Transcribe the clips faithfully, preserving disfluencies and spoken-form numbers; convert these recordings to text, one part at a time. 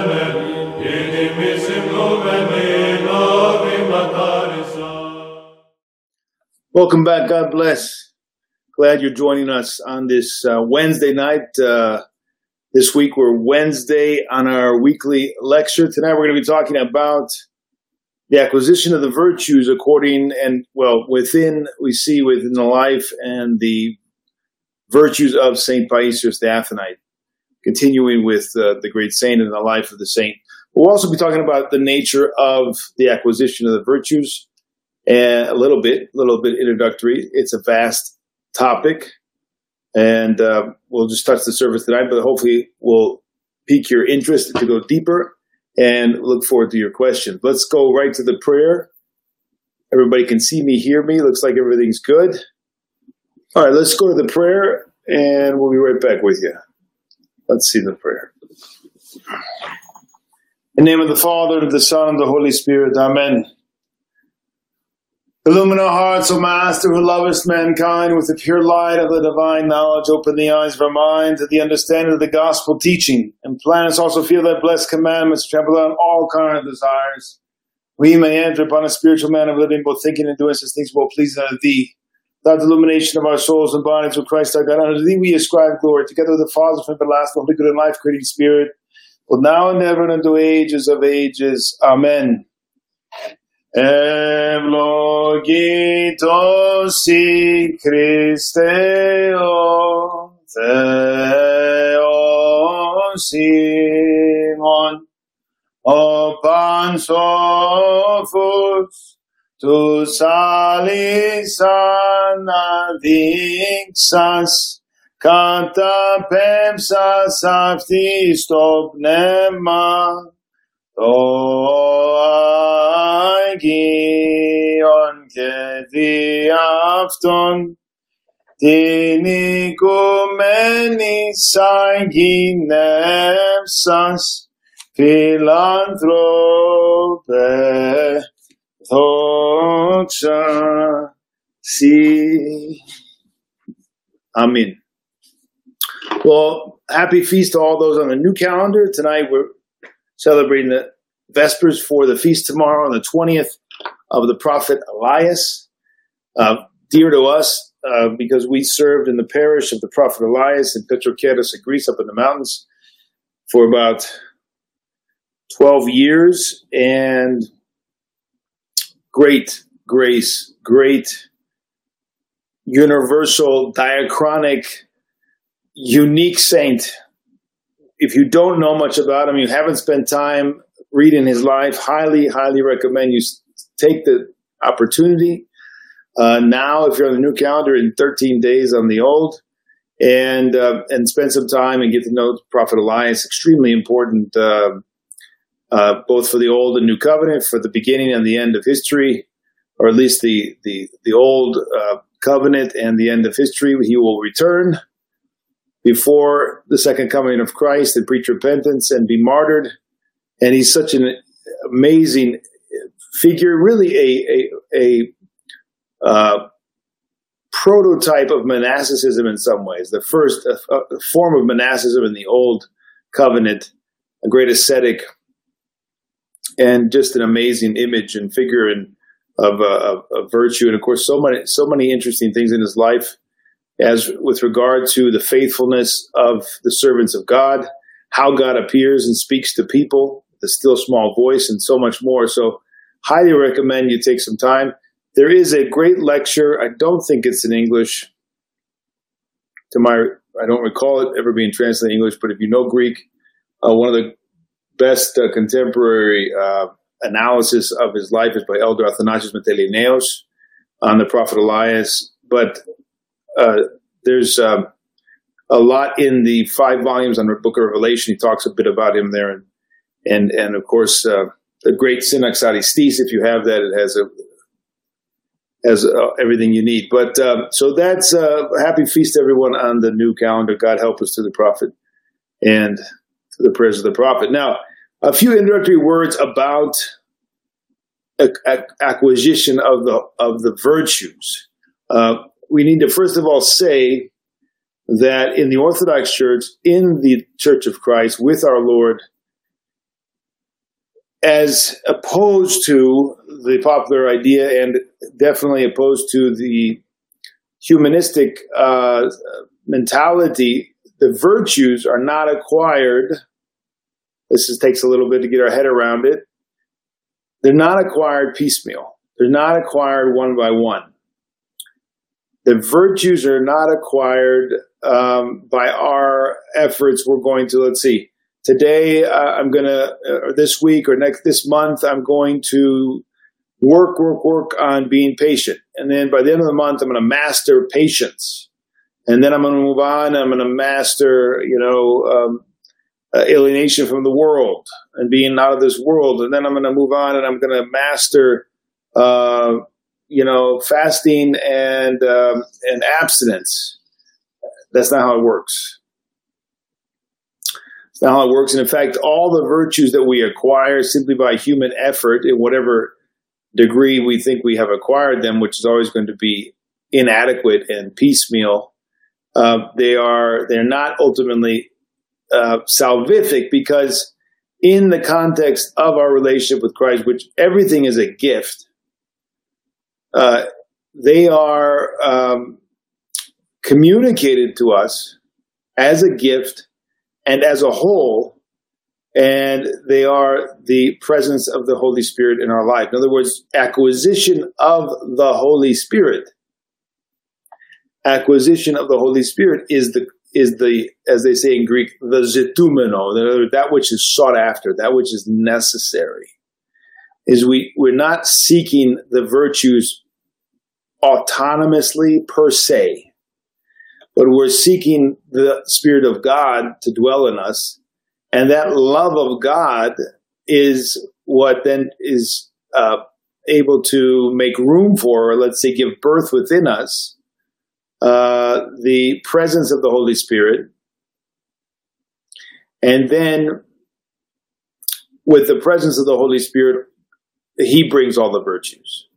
Welcome back. God bless. Glad you're joining us on this uh, Wednesday night. Uh, this week we're Wednesday on our weekly lecture. Tonight we're going to be talking about the acquisition of the virtues according and, well, within, we see within the life and the virtues of Saint Paisios the Athonite, continuing with uh, the great saint and the life of the saint. We'll also be talking about the nature of the acquisition of the virtues. And a little bit, a little bit introductory. It's a vast topic, and uh, we'll just touch the surface tonight, but hopefully we'll pique your interest to go deeper and look forward to your questions. Let's go right to the prayer. Everybody can see me, hear me. Looks like everything's good. All right, let's go to the prayer, and we'll be right back with you. Let's see the prayer. In the name of the Father, and of the Son, and of the Holy Spirit. Amen. Illumine our hearts, O Master, who lovest mankind with the pure light of the divine knowledge. Open the eyes of our mind to the understanding of the gospel teaching, and plant us also feel thy blessed commandments, trample on all kind of desires. We may enter upon a spiritual man of living, both thinking and doing such things well pleasing unto thee. Without the illumination of our souls and bodies, O Christ our God, unto thee we ascribe glory, together with the Father from everlasting, holy, good, and life-creating Spirit, both now and ever, and unto ages of ages. Amen. Ευλογήτως σοι Χριστέ ο Θεός ημών, ο πανσόφος τους αλήσαν αδείξας, καταπέμψας αυτής το πνεύμα, το Αγίον και δι' αυτόν την οικουμένη σαν γυνεύσας, φιλάνθρωπε, δόξα σοι. Amen. Well, happy feast to all those on the new calendar. Tonight we're celebrating the Vespers for the feast tomorrow on the twentieth of the prophet Elias. Uh, dear to us uh, because we served in the parish of the prophet Elias in Petrokeros in Greece, up in the mountains, for about twelve years. And great grace, great universal, diachronic, unique saint. If you don't know much about him, you haven't spent time reading his life, highly, highly recommend you take the opportunity. Uh, now, if you're on the new calendar, in thirteen days on the old, and uh, and spend some time and get to know Prophet Elias. Extremely important, uh, uh, both for the old and new covenant, for the beginning and the end of history, or at least the the the old uh, covenant and the end of history. He will return before the second coming of Christ and preach repentance and be martyred. And he's such an amazing figure, really a a, a uh, prototype of monasticism in some ways. The first uh, uh, form of monasticism in the Old Covenant, a great ascetic, and just an amazing image and figure and of, uh, of, of virtue. And of course, so many so many interesting things in his life, as with regard to the faithfulness of the servants of God, how God appears and speaks to people, the still small voice, and so much more. So highly recommend you take some time. There is a great lecture. I don't think it's in English. To my, I don't recall it ever being translated in English, but if you know Greek, uh, one of the best uh, contemporary uh, analysis of his life is by Elder Athanasios Metelineos on the Prophet Elias. But uh, there's uh, a lot in the five volumes on the Book of Revelation. He talks a bit about him there. And, and, and of course, uh, the great Synax Aristis, if you have that, it has a has uh, everything you need. But uh, so that's uh, happy feast to everyone on the new calendar. God help us to the prophet and to the prayers of the prophet. Now, a few introductory words about a, a, acquisition of the of the virtues. Uh, we need to first of all say that in the Orthodox Church, in the Church of Christ, with our Lord, as opposed to the popular idea, and definitely opposed to the humanistic uh, mentality, the virtues are not acquired. This is, takes a little bit to get our head around it. They're not acquired piecemeal. They're not acquired one by one. The virtues are not acquired um, by our efforts. We're going to, let's see, today uh, I'm going to, or this week or next, this month, I'm going to work, work, work on being patient. And then by the end of the month, I'm going to master patience. And then I'm going to move on. I'm going to master, you know, um, uh, alienation from the world and being out of this world. And then I'm going to move on and I'm going to master, uh, you know, fasting and, um, and abstinence. That's not how it works. It's not how it works. And in fact, all the virtues that we acquire simply by human effort, in whatever degree we think we have acquired them, which is always going to be inadequate and piecemeal, uh, they are, they're not ultimately uh, salvific, because in the context of our relationship with Christ, which everything is a gift, uh, they are um, communicated to us as a gift and as a whole, and they are the presence of the Holy Spirit in our life. In other words, acquisition of the Holy Spirit. Acquisition of the Holy Spirit is the is the, as they say in Greek, the zetumeno, that which is sought after, that which is necessary. Is we we're not seeking the virtues autonomously per se, but we're seeking the Spirit of God to dwell in us. And that love of God is what then is uh, able to make room for, or let's say give birth within us, uh, the presence of the Holy Spirit. And then with the presence of the Holy Spirit, He brings all the virtues.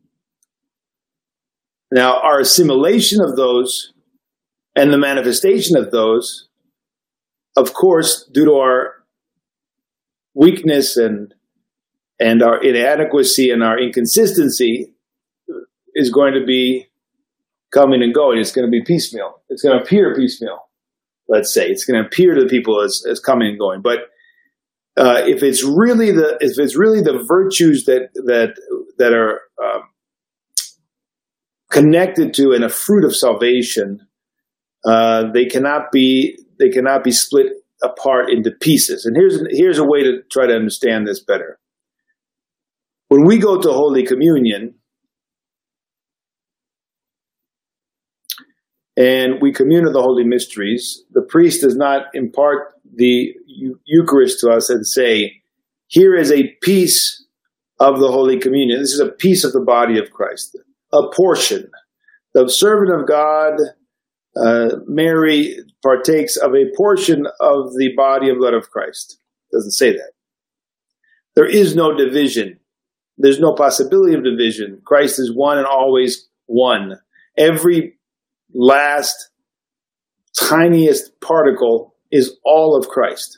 Now, our assimilation of those and the manifestation of those, of course, due to our weakness and and our inadequacy and our inconsistency, is going to be coming and going. It's going to be piecemeal. It's going to appear piecemeal, let's say. It's going to appear to people as, as coming and going. But uh, if it's really the if it's really the virtues that that that are um, connected to and a fruit of salvation, uh, they cannot be they cannot be split apart into pieces. And here's here's a way to try to understand this better. When we go to Holy Communion and we commune of the Holy Mysteries, the priest does not impart the Eucharist to us and say, here is a piece of the Holy Communion. This is a piece of the body of Christ, a portion. The servant of God, uh, Mary, partakes of a portion of the body and blood of Christ. It doesn't say that. There is no division. There's no possibility of division. Christ is one and always one. Every last tiniest particle is all of Christ.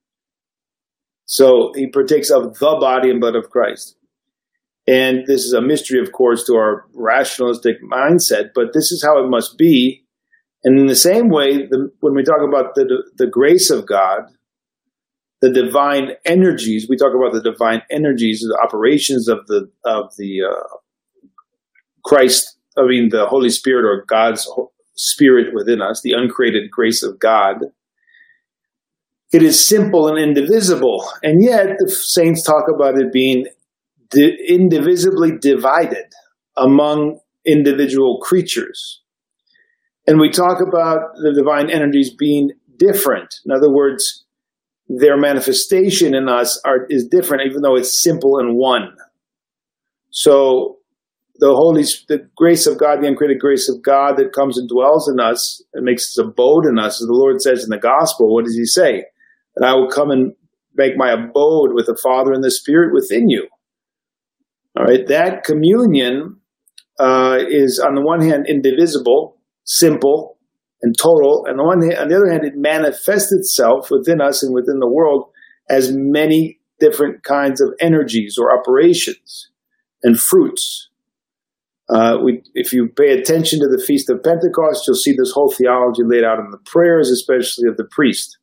So he partakes of the body and blood of Christ. And this is a mystery, of course, to our rationalistic mindset, but this is how it must be. And in the same way, the, when we talk about the, the grace of God, the divine energies, we talk about the divine energies, the operations of the of the uh, Christ, I mean the Holy Spirit, or God's Spirit within us, the uncreated grace of God. It is simple and indivisible, and yet the saints talk about it being di- indivisibly divided among individual creatures. And we talk about the divine energies being different. In other words, their manifestation in us are, is different, even though it's simple and one. So the Holy, the grace of God, the uncreated grace of God that comes and dwells in us and makes its abode in us, as the Lord says in the gospel, what does he say? That I will come and make my abode with the Father and the Spirit within you. All right, that communion uh, is on the one hand indivisible, simple, and total, and on the, one hand, on the other hand, it manifests itself within us and within the world as many different kinds of energies or operations and fruits. Uh, we, if you pay attention to the Feast of Pentecost, you'll see this whole theology laid out in the prayers, especially of the priest.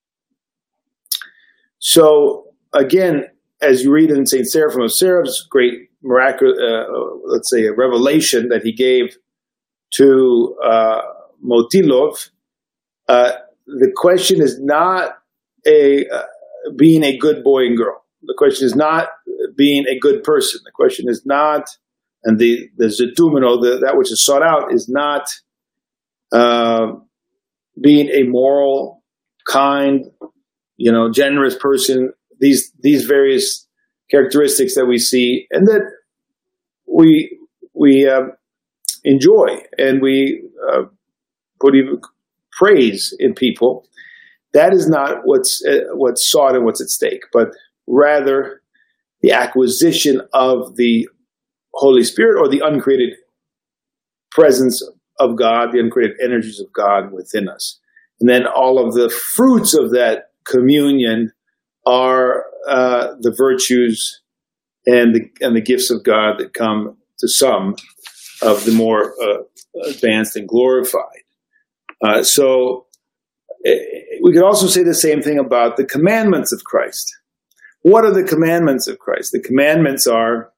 So, again, as you read in Saint Seraphim of Seraph's great miraculous, uh, let's say, a revelation that he gave to uh, Motilov, uh, the question is not a uh, being a good boy and girl. The question is not being a good person. The question is not, and the the zetumeno, the, that which is sought out, is not uh, being a moral, kind, you know, generous person. These these various characteristics that we see and that we we uh, enjoy and we uh, put even praise in people. That is not what's uh, what's sought and what's at stake, but rather the acquisition of the Holy Spirit or the uncreated presence of God, the uncreated energies of God within us. And then all of the fruits of that communion are uh, the virtues and the and the gifts of God that come to some of the more uh, advanced and glorified. Uh, so we could also say the same thing about the commandments of Christ. What are the commandments of Christ? The commandments are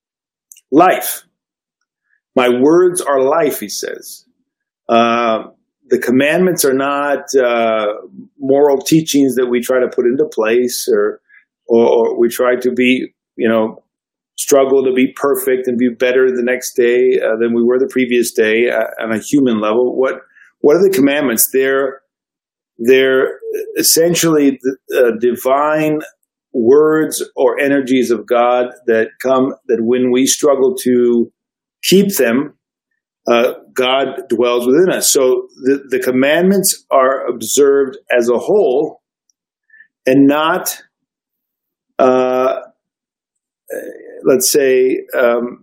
life. My words are life, he says. Uh, the commandments are not uh, moral teachings that we try to put into place or, or, or we try to be, you know, struggle to be perfect and be better the next day uh, than we were the previous day uh, on a human level. What what are the commandments? They're they're essentially the, uh, divine words or energies of God that come, that when we struggle to keep them, uh, God dwells within us. So the, the commandments are observed as a whole and not, uh, let's say, um,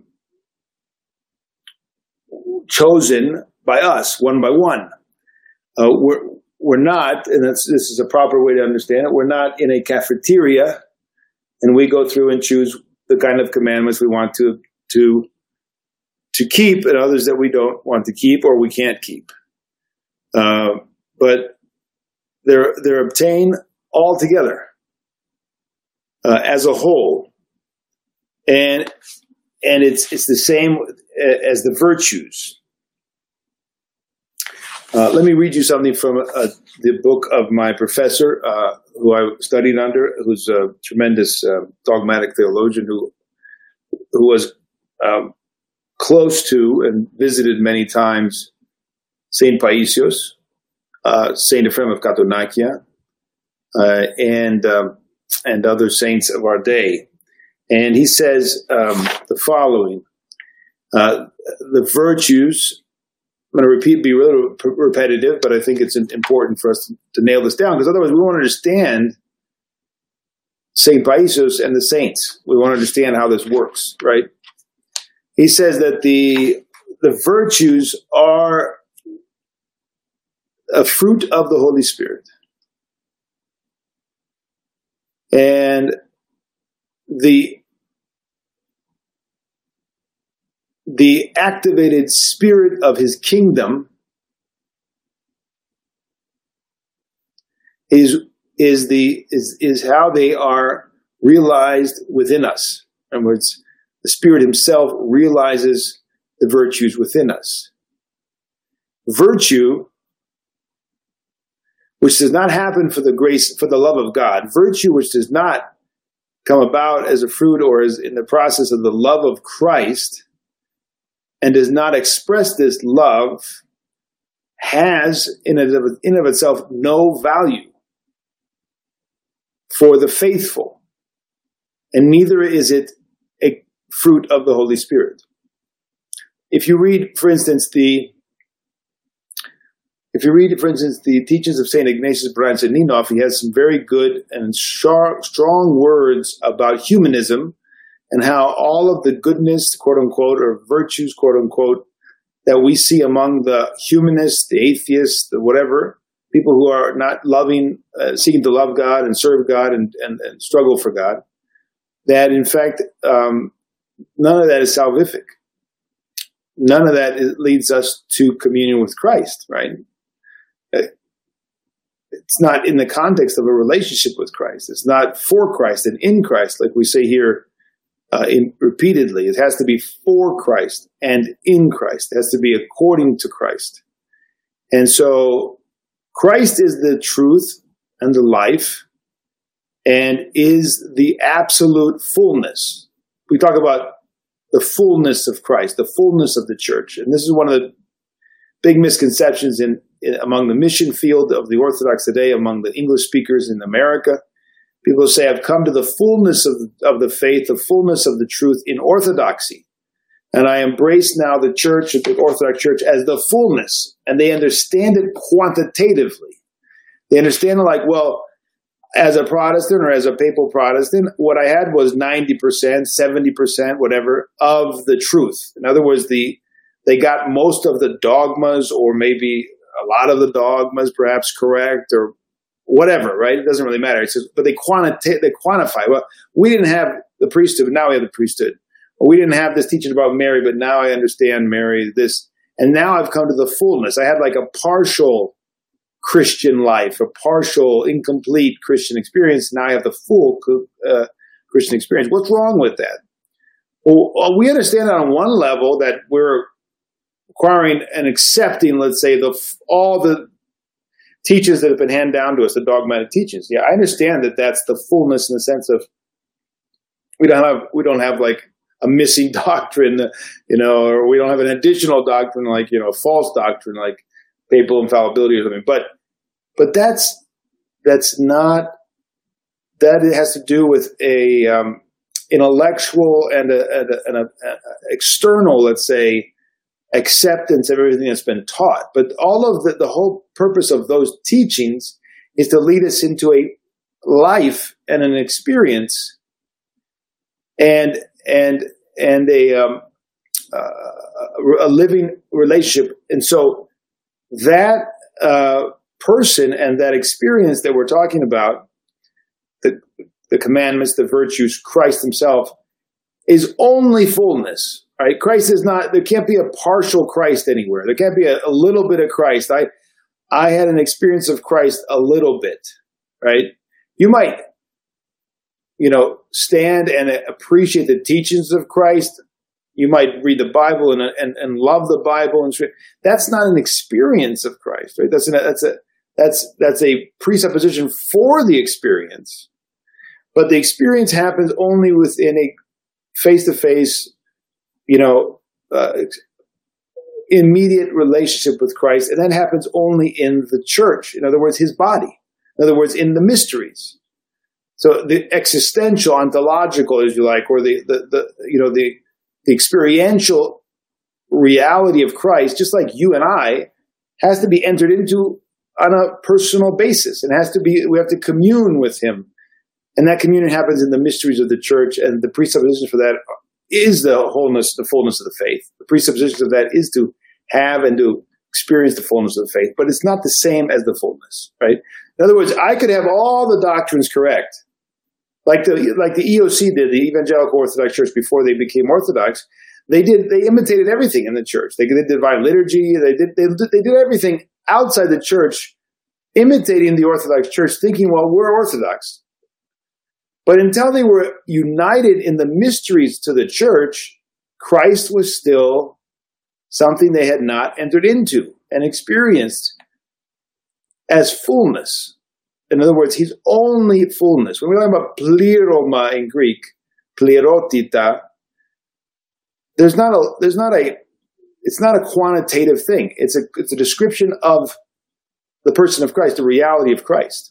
chosen by us one by one. Uh, we're, we're not, and that's, this is a proper way to understand it, we're not in a cafeteria and we go through and choose the kind of commandments we want to to to keep and others that we don't want to keep or we can't keep. Uh, but they're they're obtained all together uh, as a whole, and and it's it's the same as the virtues. Uh, let me read you something from uh, the book of my professor, uh, who I studied under, who's a tremendous uh, dogmatic theologian who who was um, close to and visited many times Saint Paisios, uh, Saint Ephrem of Katonakia, uh, and um, and other saints of our day. And he says um, the following: uh, the virtues. I'm going to repeat, be a little repetitive, but I think it's important for us to, to nail this down, because otherwise we won't understand Saint Paisios and the saints. We won't understand how this works, right? He says that the the virtues are a fruit of the Holy Spirit. And the The activated spirit of his kingdom is is the is is how they are realized within us. In other words, the Spirit himself realizes the virtues within us. Virtue, which does not happen for the grace, for the love of God, virtue which does not come about as a fruit or as in the process of the love of Christ, and does not express this love, has in and of, in of itself no value for the faithful, and neither is it a fruit of the Holy Spirit. If you read, for instance, the if you read, for instance, the teachings of Saint Ignatius Branceninov, he has some very good and sharp, strong words about humanism, and how all of the goodness, quote unquote, or virtues, quote unquote, that we see among the humanists, the atheists, the whatever, people who are not loving, uh, seeking to love God and serve God and, and, and struggle for God, that in fact, um, none of that is salvific. None of that is, leads us to communion with Christ, right? It's not in the context of a relationship with Christ. It's not for Christ and in Christ, like we say here uh, in, repeatedly. It has to be for Christ and in Christ. It has to be according to Christ. And so Christ is the truth and the life and is the absolute fullness. We talk about the fullness of Christ, the fullness of the church. And this is one of the big misconceptions in, in among the mission field of the Orthodox today, among the English speakers in America. People say, I've come to the fullness of, of the faith, the fullness of the truth in orthodoxy. And I embrace now the church, the Orthodox Church, as the fullness. And they understand it quantitatively. They understand it like, well, as a Protestant or as a papal Protestant, what I had was ninety percent, seventy percent, whatever, of the truth. In other words, the they got most of the dogmas, or maybe a lot of the dogmas perhaps correct, or whatever, right? It doesn't really matter. It's just, but they, quanti- they quantify. Well, we didn't have the priesthood, but now we have the priesthood. Or we didn't have this teaching about Mary, but now I understand Mary, this. And now I've come to the fullness. I had like a partial Christian life, a partial, incomplete Christian experience. Now I have the full uh, Christian experience. What's wrong with that? Well, we understand on one level that we're acquiring and accepting, let's say, the all the teachings that have been handed down to us, the dogmatic teachings. Yeah, I understand that that's the fullness in the sense of we don't have we don't have like a missing doctrine, you know, or we don't have an additional doctrine like, you know, false doctrine like papal infallibility or something. But but that's that's not that it has to do with a um, intellectual and a, and a, and a, a external, let's say, acceptance of everything that's been taught. But all of the, the whole purpose of those teachings is to lead us into a life and an experience and and and a um, uh, a living relationship. And so that uh, person and that experience that we're talking about, the the commandments, the virtues, Christ himself, is only fullness. Right? Christ is not, there can't be a partial Christ anywhere. There can't be a, a little bit of Christ. I, I had an experience of Christ a little bit, right? You might, you know, stand and appreciate the teachings of Christ. You might read the Bible and, and, and love the Bible. And that's not an experience of Christ, right? That's, an, that's a, that's, that's a presupposition for the experience. But the experience happens only within a face-to-face, you know, uh, immediate relationship with Christ. And that happens only in the church. In other words, his body. In other words, in the mysteries. So the existential, ontological, as you like, or the, the, the you know, the, the experiential reality of Christ, just like you and I, has to be entered into on a personal basis. And has to be, we have to commune with him. And that communion happens in the mysteries of the church, and the presupposition for that is the wholeness, the fullness of the faith. The presupposition of that is to have and to experience the fullness of the faith, but it's not the same as the fullness, right? In other words, I could have all the doctrines correct, like the like the E O C did, the Evangelical Orthodox Church, before they became Orthodox. They did they imitated everything in the church. They did divine liturgy. They did they, they did everything outside the church, imitating the Orthodox Church, thinking, well, we're Orthodox. But until they were united in the mysteries to the church, Christ was still something they had not entered into and experienced as fullness. In other words, he's only fullness. When we talk about pleroma in Greek, plerotita, there's not a, there's not a, it's not a quantitative thing. It's a, it's a description of the person of Christ, the reality of Christ.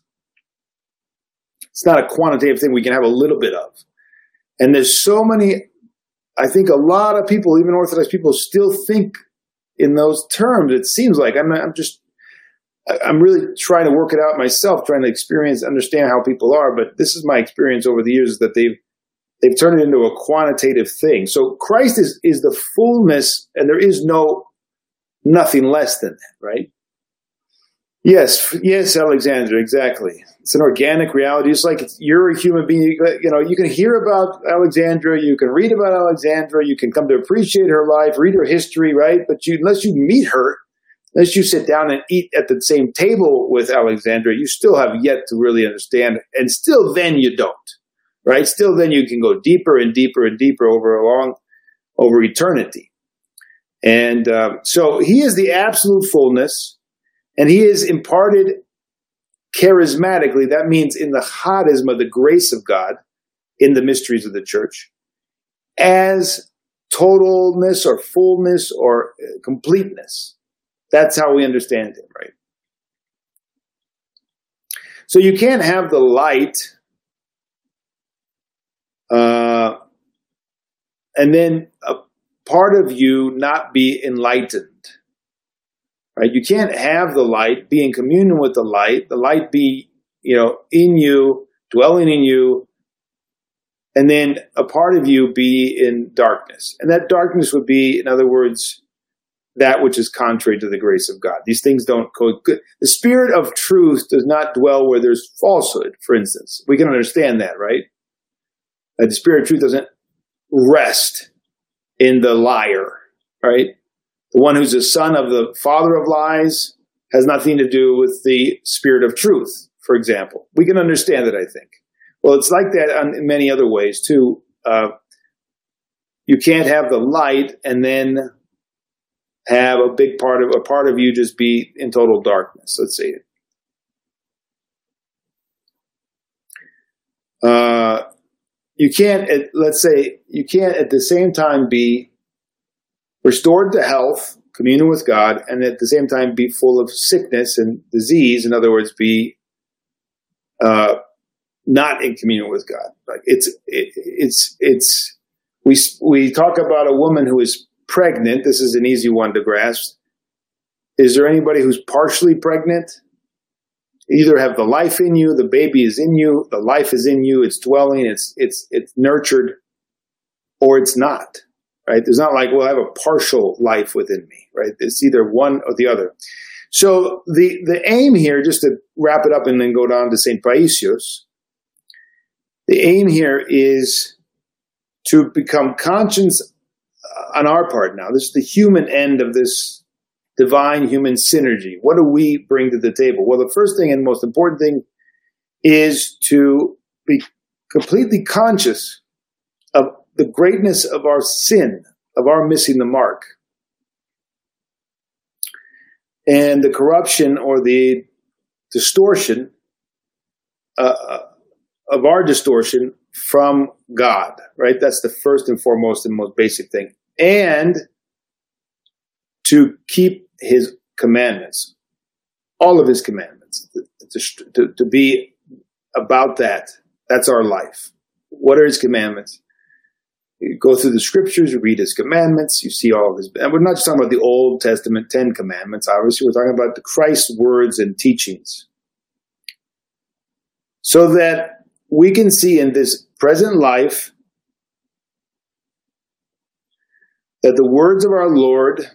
It's not a quantitative thing we can have a little bit of. And there's so many, I think a lot of people, even Orthodox people, still think in those terms. It seems like I'm, I'm just, I'm really trying to work it out myself, trying to experience, understand how people are. But this is my experience over the years, is that they've, they've turned it into a quantitative thing. So Christ is, is the fullness, and there is no, nothing less than that, right? Yes, yes, Alexandra, exactly. It's an organic reality. It's like you're a human being. You know, you can hear about Alexandra, you can read about Alexandra, you can come to appreciate her life, read her history, right? But you, unless you meet her, unless you sit down and eat at the same table with Alexandra, you still have yet to really understand. And still then you don't, right? Still then you can go deeper and deeper and deeper over a long, over eternity. And um, so he is the absolute fullness. And he is imparted charismatically. That means in the charisma, the grace of God, in the mysteries of the church, as totalness or fullness or completeness. That's how we understand him, right? So you can't have the light uh, and then a part of you not be enlightened. Right? You can't have the light, be in communion with the light, the light be, you know, in you, dwelling in you, and then a part of you be in darkness. And that darkness would be, in other words, that which is contrary to the grace of God. These things don't coexist. The spirit of truth does not dwell where there's falsehood, for instance. We can understand that, right? That the spirit of truth doesn't rest in the liar, right? The one who's the son of the father of lies has nothing to do with the spirit of truth, for example. We can understand it, I think. Well, it's like that in many other ways, too. Uh, you can't have the light and then have a big part of, a part of you just be in total darkness. Let's see. Uh, you can't, let's say, you can't at the same time be restored to health, communion with God, and at the same time be full of sickness and disease. In other words, be uh, not in communion with God. Like it's it, it's it's we we talk about a woman who is pregnant. This is an easy one to grasp. Is there anybody who's partially pregnant? You either have the life in you, the baby is in you, the life is in you, it's dwelling, it's it's it's nurtured, or it's not. Right? There's not like, well, I have a partial life within me, right? It's either one or the other. So the, the aim here, just to wrap it up and then go down to Saint Paisios, the aim here is to become conscious on our part now. This is the human end of this divine human synergy. What do we bring to the table? Well, the first thing and most important thing is to be completely conscious of the greatness of our sin, of our missing the mark, and the corruption or the distortion uh, of our distortion from God, right? That's the first and foremost and most basic thing. And to keep his commandments, all of his commandments, to, to, to be about that. That's our life. What are his commandments? You go through the scriptures, you read his commandments, you see all of his, and we're not just talking about the Old Testament Ten Commandments, obviously, we're talking about the Christ's words and teachings. So that we can see in this present life that the words of our Lord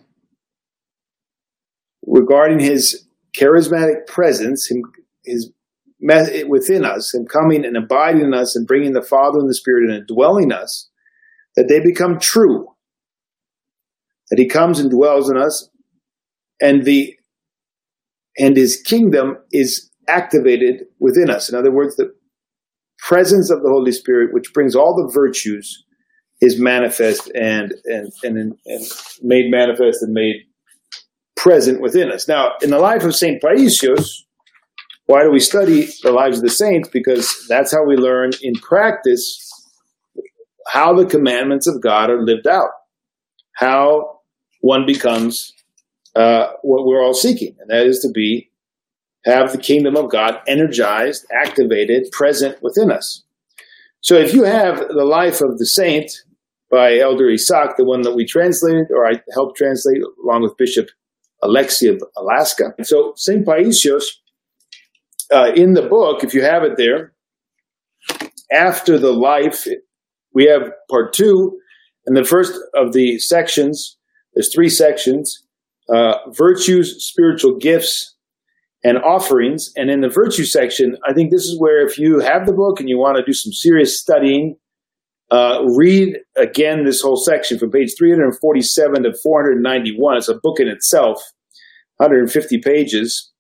regarding his charismatic presence, him, his within us, him coming and abiding in us and bringing the Father and the Spirit and dwelling us, that they become true, that he comes and dwells in us, and the and his kingdom is activated within us. In other words, the presence of the Holy Spirit, which brings all the virtues, is manifest and and and, and made manifest and made present within us. Now, in the life of Saint Paisios, why do we study the lives of the saints? Because that's how we learn in practice how the commandments of God are lived out, how one becomes uh, what we're all seeking, and that is to be, have the kingdom of God energized, activated, present within us. So if you have the life of the saint by Elder Isaac, the one that we translated, or I helped translate along with Bishop Alexei of Alaska. So Saint Paisios, uh, in the book, if you have it there, after the life, we have part two, and the first of the sections, there's three sections, uh, virtues, spiritual gifts, and offerings. And in the virtue section, I think this is where if you have the book and you want to do some serious studying, uh, read again this whole section from page three forty-seven to four ninety-one. It's a book in itself, one hundred fifty pages.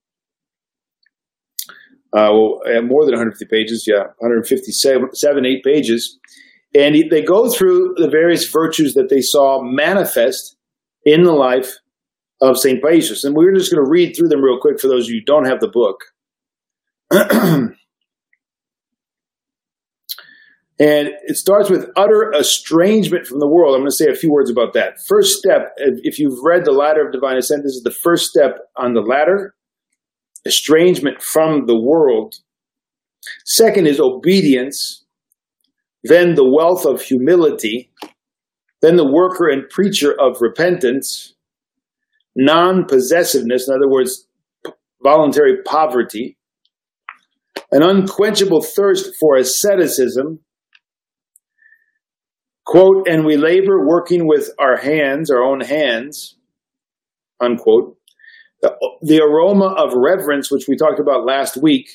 Uh, well, more than one hundred fifty pages, yeah, one hundred fifty-seven, seven, eight pages. And they go through the various virtues that they saw manifest in the life of Saint Paisius. And we're just going to read through them real quick for those of you who don't have the book. And it starts with utter estrangement from the world. I'm going to say a few words about that. First step, if you've read the Ladder of Divine Ascent, this is the first step on the ladder, estrangement from the world. Second is obedience. Then the wealth of humility. Then the worker and preacher of repentance. Non-possessiveness, in other words, voluntary poverty. An unquenchable thirst for asceticism. Quote, and we labor working with our hands, our own hands, unquote. The, the aroma of reverence, which we talked about last week.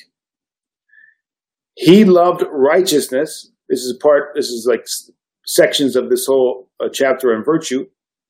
He loved righteousness. This is part, this is like sections of this whole uh, chapter on virtue.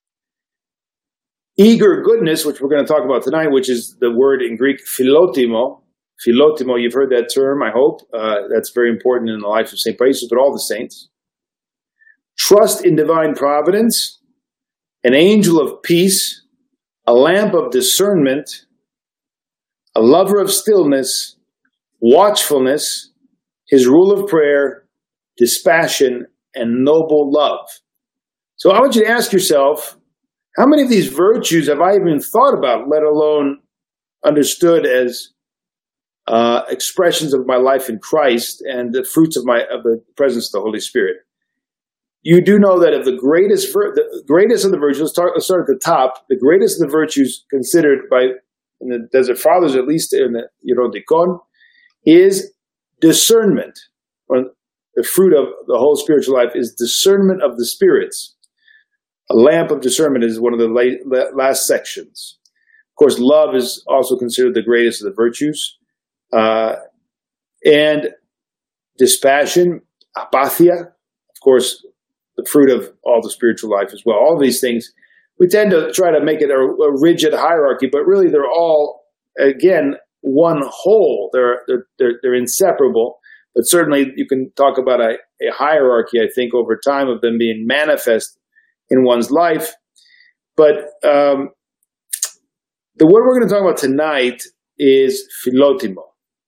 Eager goodness, which we're going to talk about tonight, which is the word in Greek, philotimo. Philotimo, you've heard that term, I hope. Uh, that's very important in the life of Saint Paisius, but all the saints. Trust in divine providence, an angel of peace, a lamp of discernment, a lover of stillness, watchfulness, his rule of prayer, dispassion, and noble love. So I want you to ask yourself, how many of these virtues have I even thought about, let alone understood as uh, expressions of my life in Christ and the fruits of my of the presence of the Holy Spirit? You do know that of the greatest, the greatest of the virtues, let's start, let's start at the top, the greatest of the virtues considered by in the Desert Fathers, at least in the Hierodikon, is discernment. Or the fruit of the whole spiritual life is discernment of the spirits. A lamp of discernment is one of the late, last sections. Of course, love is also considered the greatest of the virtues. Uh, and dispassion, apathia, of course, the fruit of all the spiritual life as well. All of these things, we tend to try to make it a, a rigid hierarchy, but really they're all, again, one whole. They're, they're, they're, they're inseparable, but certainly you can talk about a, a hierarchy, I think, over time of them being manifest in one's life. But um, the word we're going to talk about tonight is philotimo.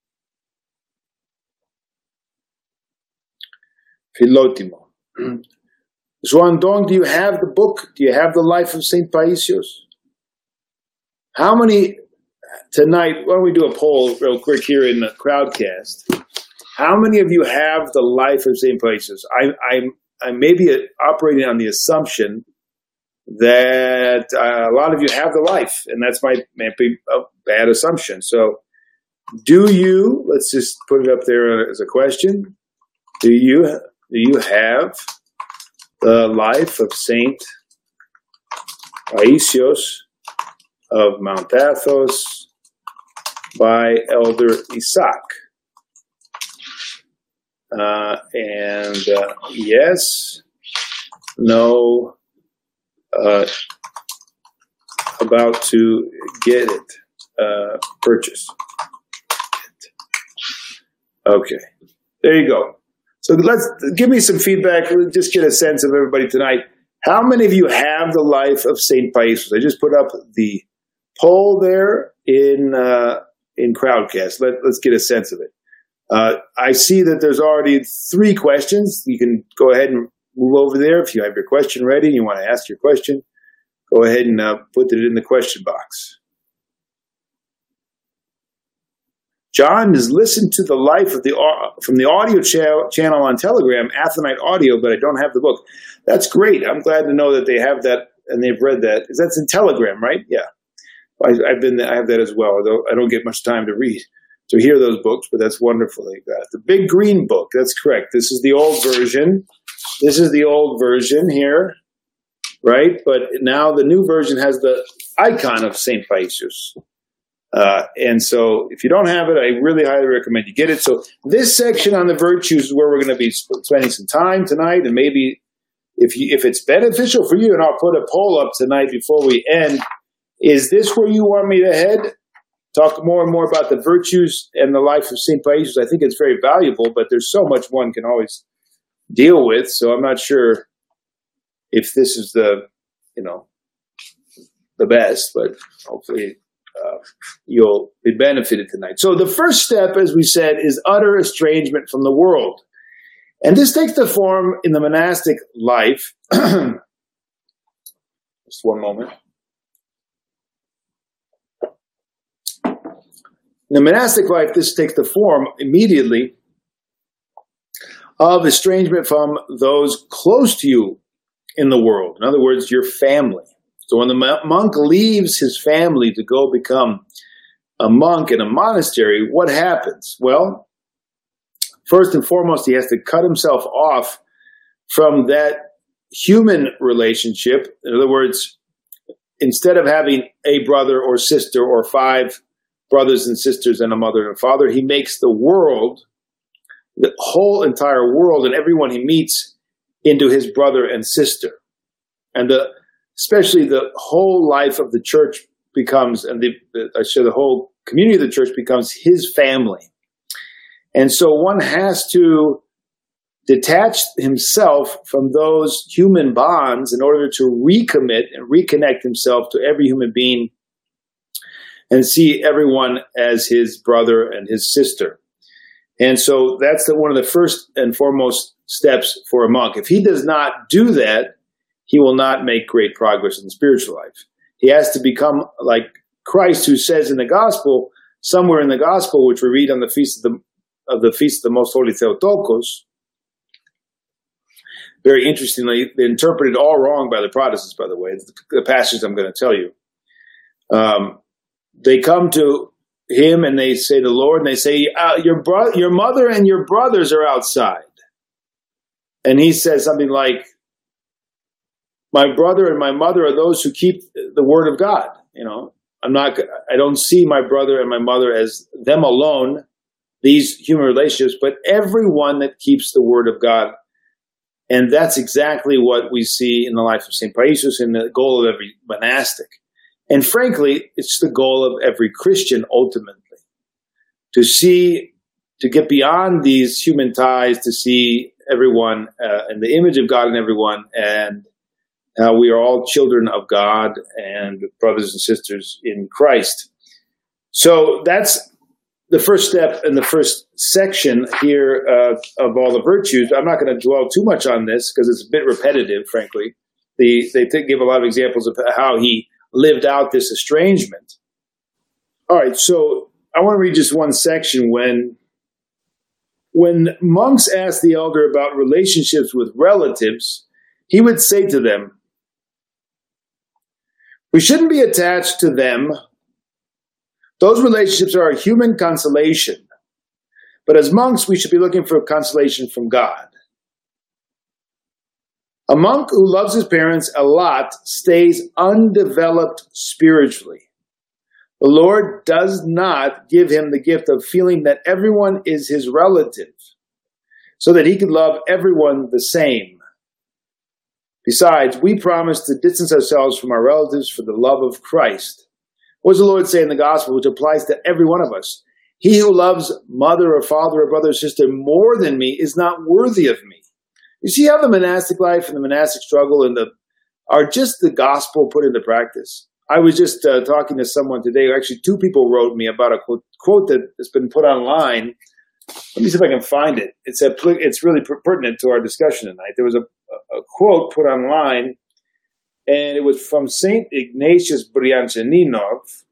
Philotimo. Joan Dong, do you have the book? Do you have the life of Saint Paisius? How many, tonight, why don't we do a poll real quick here in the crowdcast. How many of you have the life of Saint Paisius? I, I'm, I may be operating on the assumption that uh, a lot of you have the life, and that's my might be a bad assumption. So do you, let's just put it up there as a question, do you, do you have the life of Saint Paisius of Mount Athos by Elder Isaac? Uh, and uh, yes, no, uh, about to get it uh, purchased. Okay, there you go. So let's give me some feedback. Let's just get a sense of everybody tonight. How many of you have the life of Saint Paisius? I just put up the poll there in uh, in Crowdcast. Let, let's get a sense of it. Uh, I see that there's already three questions. You can go ahead and move over there. If you have your question ready and you want to ask your question, go ahead and uh, put it in the question box. John has listened to the life of the from the audio cha- channel on Telegram, Athonite Audio, but I don't have the book. That's great. I'm glad to know that they have that and they've read that. Because that's in Telegram, right? Yeah, I, I've been. I have that as well. Although I don't get much time to read to hear those books, but that's wonderful. They got it. The Big Green Book. That's correct. This is the old version. This is the old version here, right? But now the new version has the icon of Saint Paisius. Uh, and so if you don't have it, I really highly recommend you get it. So this section on the virtues is where we're going to be spending some time tonight. And maybe if you, if it's beneficial for you, and I'll put a poll up tonight before we end, is this where you want me to head? Talk more and more about the virtues and the life of Saint Paisius. I think it's very valuable, but there's so much one can always deal with. So I'm not sure if this is the, you know, the best, but hopefully uh, you'll be benefited tonight. So the first step, as we said, is utter estrangement from the world. And this takes the form in the monastic life. Just one moment. In the monastic life, this takes the form immediately of estrangement from those close to you in the world. In other words, your family. So when the monk leaves his family to go become a monk in a monastery, what happens? Well, first and foremost, he has to cut himself off from that human relationship. In other words, instead of having a brother or sister or five brothers and sisters and a mother and a father, he makes the world, the whole entire world and everyone he meets into his brother and sister. And the, especially the whole life of the church becomes, and the, the, I say the whole community of the church becomes his family. And so one has to detach himself from those human bonds in order to recommit and reconnect himself to every human being and see everyone as his brother and his sister. And so that's the, one of the first and foremost steps for a monk. If he does not do that, he will not make great progress in the spiritual life. He has to become like Christ, who says in the gospel, somewhere in the gospel, which we read on the feast of the, of the feast of the Most Holy Theotokos, very interestingly, they interpreted all wrong by the Protestants, by the way, the, the passage I'm going to tell you. Um, they come to him and they say to the Lord, and they say, uh, your, bro- your mother and your brothers are outside. And he says something like, my brother and my mother are those who keep the word of God. You know, I'm not, I don't see my brother and my mother as them alone, these human relationships, but everyone that keeps the word of God. And that's exactly what we see in the life of Saint Paisius and the goal of every monastic. And frankly, it's the goal of every Christian ultimately, to see, to get beyond these human ties, to see everyone uh, in the image of God in everyone, and how we are all children of God and brothers and sisters in Christ. So that's the first step in the first section here uh, of all the virtues. I'm not going to dwell too much on this because it's a bit repetitive, frankly. The, they give a lot of examples of how he lived out this estrangement. All right, so I want to read just one section. When, when monks asked the elder about relationships with relatives, he would say to them, we shouldn't be attached to them. Those relationships are a human consolation. But as monks, we should be looking for consolation from God. A monk who loves his parents a lot stays undeveloped spiritually. The Lord does not give him the gift of feeling that everyone is his relative, so that he can love everyone the same. Besides, we promise to distance ourselves from our relatives for the love of Christ. What does the Lord say in the gospel, which applies to every one of us? He who loves mother or father or brother or sister more than me is not worthy of me. You see how the monastic life and the monastic struggle and the are just the gospel put into practice. I was just uh, talking to someone today. Actually, two people wrote me about a quote, quote that has been put online. Let me see if I can find it. It's a, it's really per- pertinent to our discussion tonight. There was a, a quote put online, and it was from Saint Ignatius Bryanchaninov.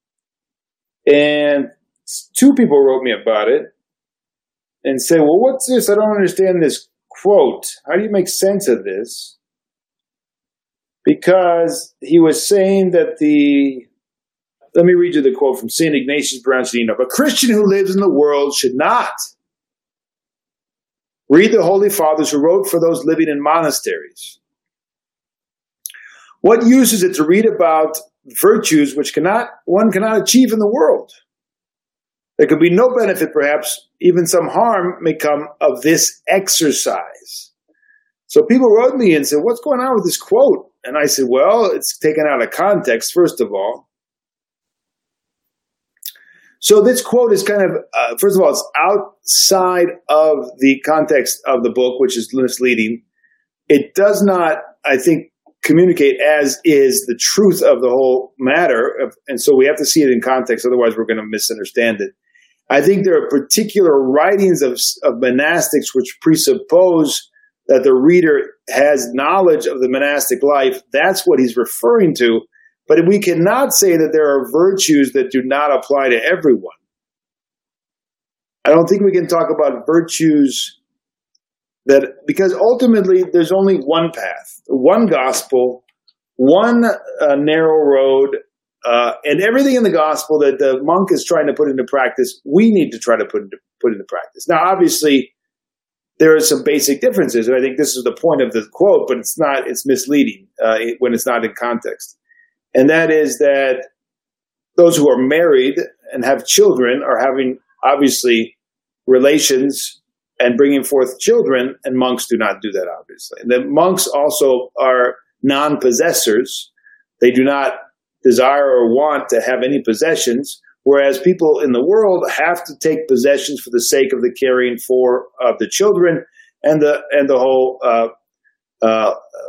And two people wrote me about it and said, well, what's this? I don't understand this quote. How do you make sense of this? Because he was saying that the, let me read you the quote from Saint Ignatius Bryanchaninov. A Christian who lives in the world should not read the Holy Fathers who wrote for those living in monasteries. What use is it to read about virtues which cannot one cannot achieve in the world. There could be no benefit, perhaps even some harm may come of this exercise. So people wrote me and said, what's going on with this quote? And I said, well, it's taken out of context, first of all. So this quote is kind of, uh, first of all, it's outside of the context of the book, which is misleading. It does not, I think, communicate as is the truth of the whole matter. And so we have to see it in context. Otherwise, we're going to misunderstand it. I think there are particular writings of, of monastics which presuppose that the reader has knowledge of the monastic life. That's what he's referring to. But we cannot say that there are virtues that do not apply to everyone. I don't think we can talk about virtues that, because ultimately there's only one path, one gospel, one uh, narrow road, uh, and everything in the gospel that the monk is trying to put into practice, we need to try to put into, put into practice. Now, obviously, there are some basic differences, and I think this is the point of the quote, but it's not, it's misleading uh, when it's not in context. And that is that those who are married and have children are having, obviously, relations and bringing forth children, and monks do not do that, obviously. And the monks also are non-possessors. They do not desire or want to have any possessions, whereas people in the world have to take possessions for the sake of the caring for of the children and the and the whole uh, uh,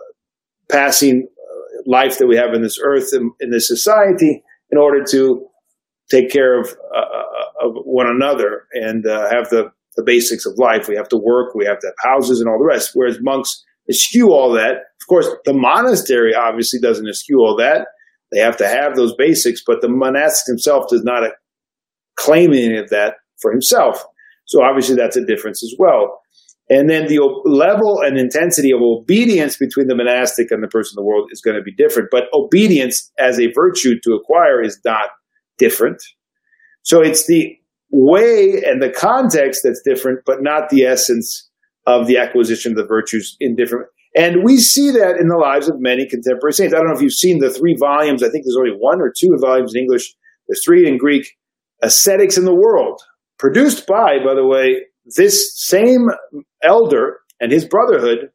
passing life that we have in this earth and in this society, in order to take care of uh, of one another and uh, have the, the basics of life. We have to work, we have to have houses and all the rest, whereas monks eschew all that. Of course, the monastery obviously doesn't eschew all that. They have to have those basics, but the monastic himself does not claim any of that for himself. So obviously that's a difference as well. And then the level and intensity of obedience between the monastic and the person in the world is going to be different. But obedience as a virtue to acquire is not different. So it's the way and the context that's different, but not the essence of the acquisition of the virtues in different. And we see that in the lives of many contemporary saints. I don't know if you've seen the three volumes. I think there's only one or two volumes in English. There's three in Greek. Ascetics in the World, produced by, by the way, this same elder and his brotherhood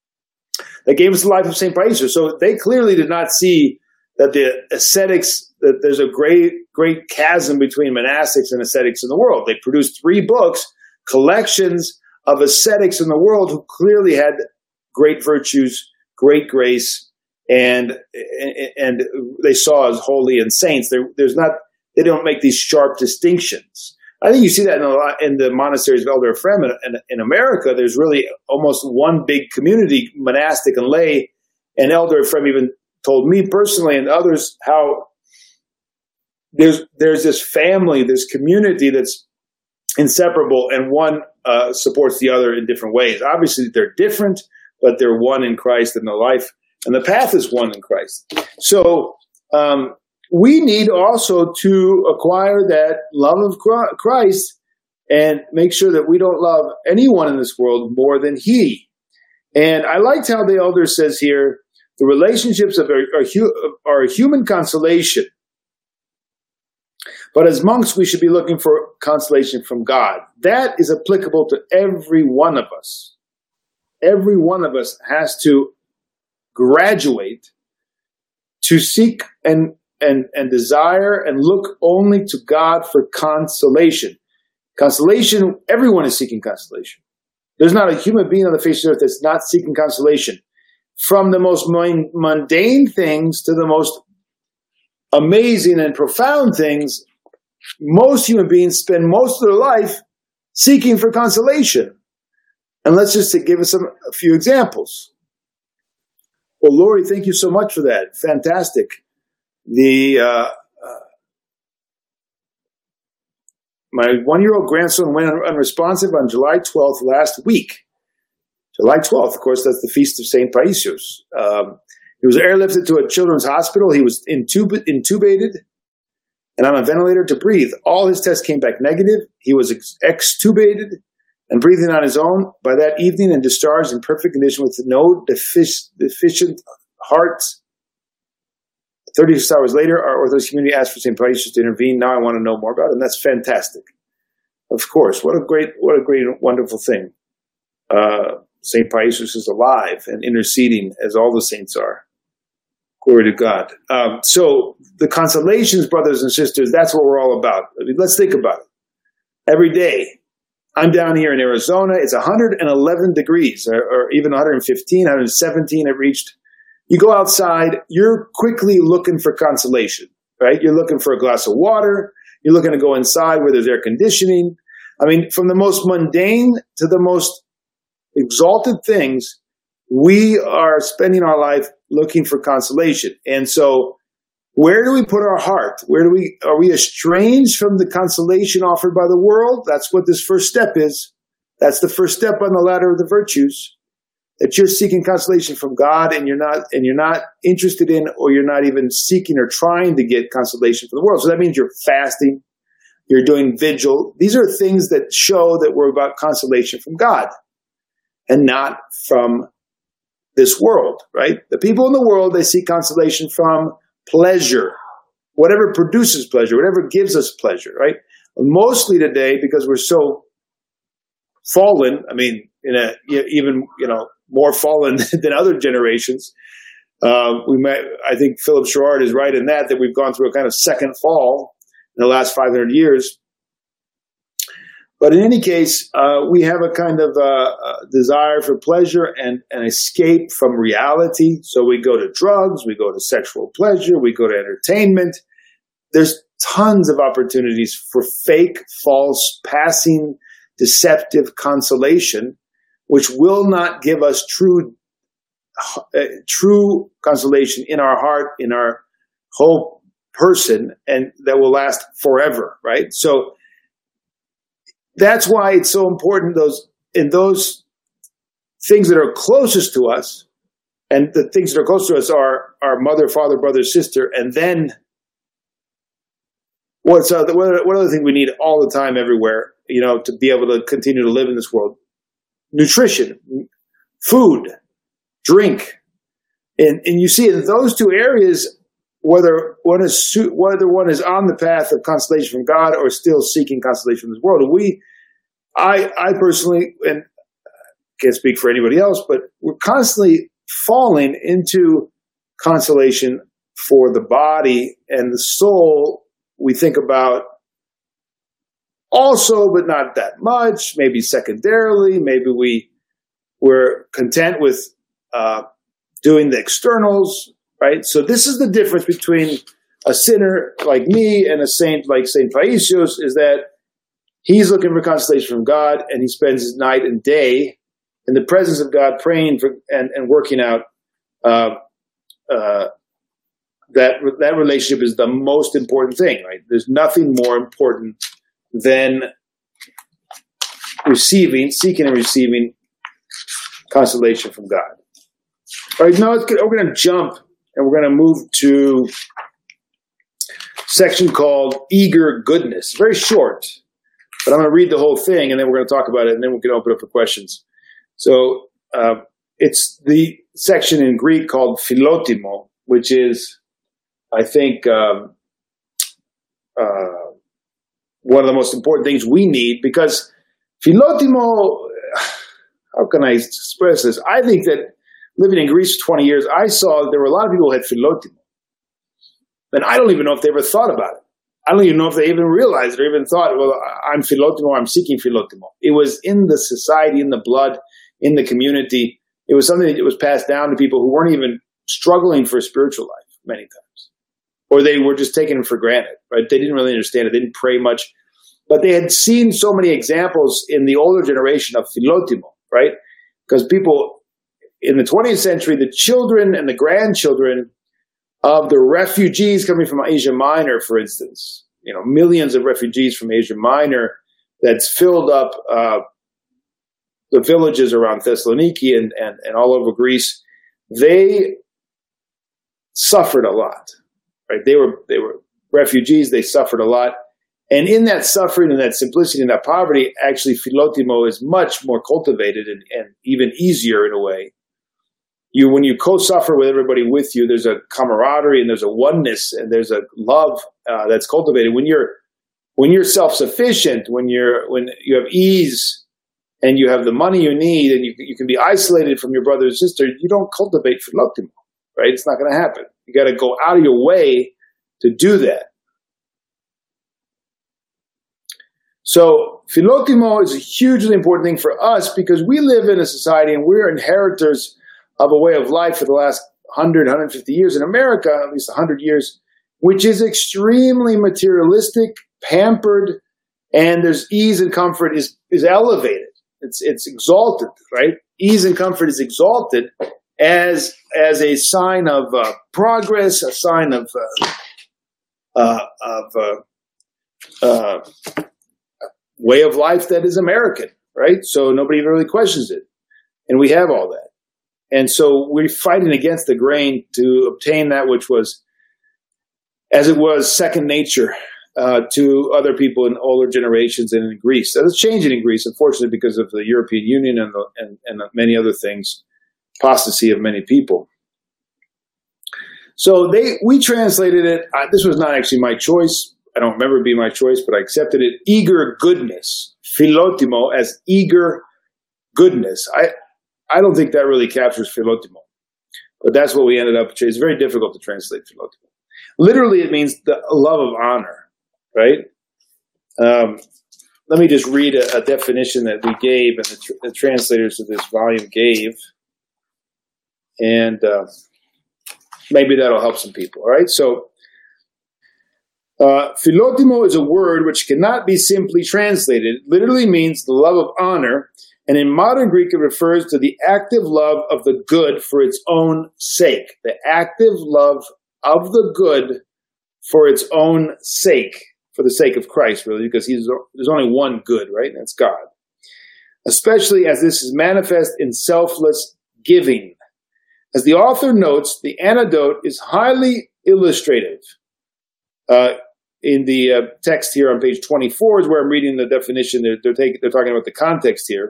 that gave us the life of Saint Paisios. So they clearly did not see that the ascetics, that there's a great, great chasm between monastics and ascetics in the world. They produced three books, collections of ascetics in the world who clearly had great virtues, great grace, and and, and they saw as holy and saints. There, there's not, they don't make these sharp distinctions. I think you see that in, a, in the monasteries of Elder Ephraim in, in, in America. There's really almost one big community, monastic and lay. And Elder Ephraim even told me personally and others how there's there's this family, this community that's inseparable, and one uh, supports the other in different ways. Obviously, they're different, but they're one in Christ, and the life and the path is one in Christ. So um, we need also to acquire that love of Christ and make sure that we don't love anyone in this world more than he. And I liked how the elder says here, the relationships of are, are, are a human consolation. But as monks, we should be looking for consolation from God. That is applicable to every one of us. Every one of us has to graduate to seek and, and, and desire and look only to God for consolation. Consolation, everyone is seeking consolation. There's not a human being on the face of the earth that's not seeking consolation. From the most mundane things to the most amazing and profound things, most human beings spend most of their life seeking for consolation. And let's just give us some, a few examples. Well, Lori, thank you so much for that. Fantastic. The uh, uh, my one-year-old grandson went unresponsive on July twelfth last week. July twelfth, of course, that's the feast of Saint Paisios. Um, he was airlifted to a children's hospital. He was intub- intubated and on a ventilator to breathe. All his tests came back negative. He was ex- extubated and breathing on his own by that evening and discharged in perfect condition with no defic- deficient heart, thirty-six hours later, our Orthodox community asked for Saint Paisius to intervene. Now I want to know more about it. And that's fantastic. Of course, what a great, what a great, wonderful thing. Uh, Saint Paisius is alive and interceding as all the saints are. Glory to God. Um, so the consolations, brothers and sisters, that's what we're all about. I mean, let's think about it. Every day, I'm down here in Arizona. It's one hundred eleven degrees, or, or even one hundred fifteen, one hundred seventeen it reached. You go outside, you're quickly looking for consolation, right? You're looking for a glass of water. You're looking to go inside where there's air conditioning. I mean, from the most mundane to the most exalted things, we are spending our life looking for consolation. And so where do we put our heart? Where do we, are we estranged from the consolation offered by the world? That's what this first step is. That's the first step on the ladder of the virtues. That you're seeking consolation from God, and you're not, and you're not interested in, or you're not even seeking or trying to get consolation from the world. So that means you're fasting, you're doing vigil. These are things that show that we're about consolation from God and not from this world, right? The people in the world, they seek consolation from pleasure, whatever produces pleasure, whatever gives us pleasure, right? Mostly today, because we're so fallen, I mean, in a even, you know, more fallen than other generations. Uh, we might, I think Philip Sherrard is right in that, that we've gone through a kind of second fall in the last five hundred years. But in any case, uh, we have a kind of uh, desire for pleasure and an escape from reality. So we go to drugs, we go to sexual pleasure, we go to entertainment. There's tons of opportunities for fake, false, passing, deceptive consolation, which will not give us true, uh, true consolation in our heart, in our whole person, and that will last forever, right? So that's why it's so important, those in those things that are closest to us, and the things that are close to us are our mother, father, brother, sister, and then what's uh, what, what other thing we need all the time, everywhere, you know, to be able to continue to live in this world? Nutrition, food, drink. And, and you see in those two areas, whether one is whether one is on the path of consolation from God or still seeking consolation from this world. And we, I, I personally, and can't speak for anybody else, but we're constantly falling into consolation for the body and the soul. We think about also, but not that much, maybe secondarily, maybe we, we're content with uh, doing the externals, right? So this is the difference between a sinner like me and a saint like Saint Paisius, is that he's looking for consolation from God, and he spends his night and day in the presence of God, praying for and, and working out. Uh, uh, that that relationship is the most important thing, right? There's nothing more important than receiving, seeking and receiving consolation from God. All right, now let's get, we're going to jump and we're going to move to a section called Eager Goodness. Very short, but I'm going to read the whole thing and then we're going to talk about it, and then we can open up for questions. So uh, it's the section in Greek called Philotimo, which is, I think, um, uh, one of the most important things we need, because Philotimo, how can I express this? I think that living in Greece for twenty years, I saw there were a lot of people who had Philotimo. And I don't even know if they ever thought about it. I don't even know if they even realized or even thought, well, I'm Philotimo, I'm seeking Philotimo. It was in the society, in the blood, in the community. It was something that was passed down to people who weren't even struggling for a spiritual life many times. Or they were just taking it for granted, right? They didn't really understand it. They didn't pray much. But they had seen so many examples in the older generation of Philotimo, right? Because people in the twentieth century, the children and the grandchildren of the refugees coming from Asia Minor, for instance, you know, millions of refugees from Asia Minor that's filled up uh, the villages around Thessaloniki and, and, and all over Greece, they suffered a lot, right? They were, they were refugees, they suffered a lot. And in that suffering and that simplicity and that poverty, actually Philotimo is much more cultivated and, and even easier in a way. you, when you co-suffer with everybody with you, there's a camaraderie and there's a oneness and there's a love uh, that's cultivated. When you're when you're self-sufficient, when you're when you have ease and you have the money you need and you you can be isolated from your brother and sister, you don't cultivate philotimo, right? It's not going to happen. You got to go out of your way to do that. So philotimo is a hugely important thing for us because we live in a society and we're inheritors of a way of life for the last one hundred, one hundred fifty years in America, at least one hundred years, which is extremely materialistic, pampered, and there's ease and comfort is, is elevated. It's, it's exalted, right? Ease and comfort is exalted as, as a sign of uh, progress, a sign of, uh, uh, of uh, uh, way of life that is American, right? So nobody really questions it. And we have all that. And so we're fighting against the grain to obtain that which was, as it was, second nature uh, to other people in older generations and in Greece. That is changing in Greece, unfortunately, because of the European Union and, the, and, and many other things, apostasy of many people. So they we translated it. Uh, this was not actually my choice. I don't remember it being my choice, but I accepted it. Eager goodness, philotimo, as eager goodness. I I don't think that really captures philotimo, but that's what we ended up. It's very difficult to translate philotimo. Literally, it means the love of honor, right? Um, let me just read a, a definition that we gave and the, tr the translators of this volume gave, and uh, maybe that'll help some people. All right, so. Uh, philotimo is a word which cannot be simply translated. It literally means the love of honor, and in modern Greek it refers to the active love of the good for its own sake. The active love of the good for its own sake, for the sake of Christ, really, because he's, there's only one good, right? And that's God. Especially as this is manifest in selfless giving. As the author notes, the anecdote is highly illustrative. Uh, in the uh, text here on page twenty-four is where I'm reading the definition. They're, they're, take, they're talking about the context here.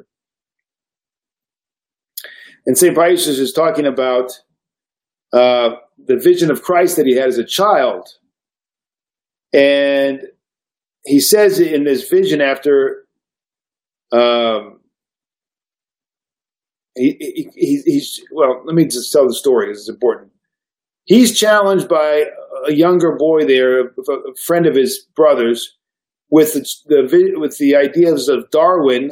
And Saint Paisius is talking about uh, the vision of Christ that he had as a child. And he says in this vision after, um, he, he, he, he's, well, let me just tell the story. This is important. He's challenged by a younger boy there, a friend of his brother's, with the, the with the ideas of Darwin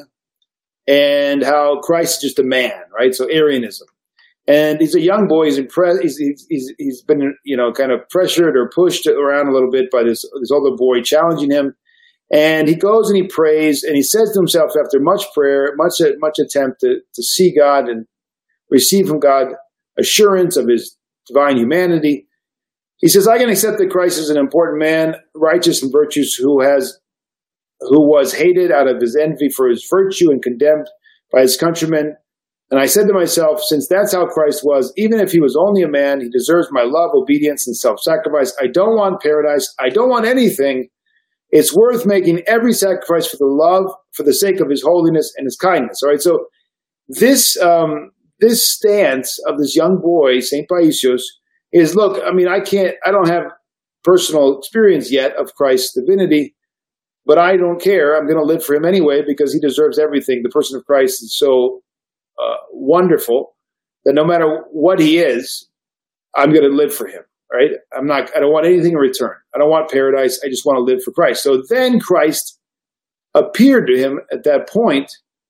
and how Christ is just a man, right? So Arianism. And he's a young boy. He's impressed. He's, he's he's been, you know, kind of pressured or pushed around a little bit by this this older boy challenging him. And he goes and he prays and he says to himself after much prayer, much much attempt to to see God and receive from God assurance of his divine humanity. He says, I can accept that Christ is an important man, righteous in virtues, who has, who was hated out of his envy for his virtue and condemned by his countrymen. And I said to myself, since that's how Christ was, even if he was only a man, he deserves my love, obedience, and self-sacrifice. I don't want paradise. I don't want anything. It's worth making every sacrifice for the love, for the sake of his holiness and his kindness. All right. So this, um, this stance of this young boy, Saint Paisius, is, look, I mean, I can't, I don't have personal experience yet of Christ's divinity, but I don't care. I'm going to live for him anyway because he deserves everything. The person of Christ is so uh, wonderful that no matter what he is, I'm going to live for him, right? I'm not, I don't want anything in return. I don't want paradise. I just want to live for Christ. So then Christ appeared to him at that point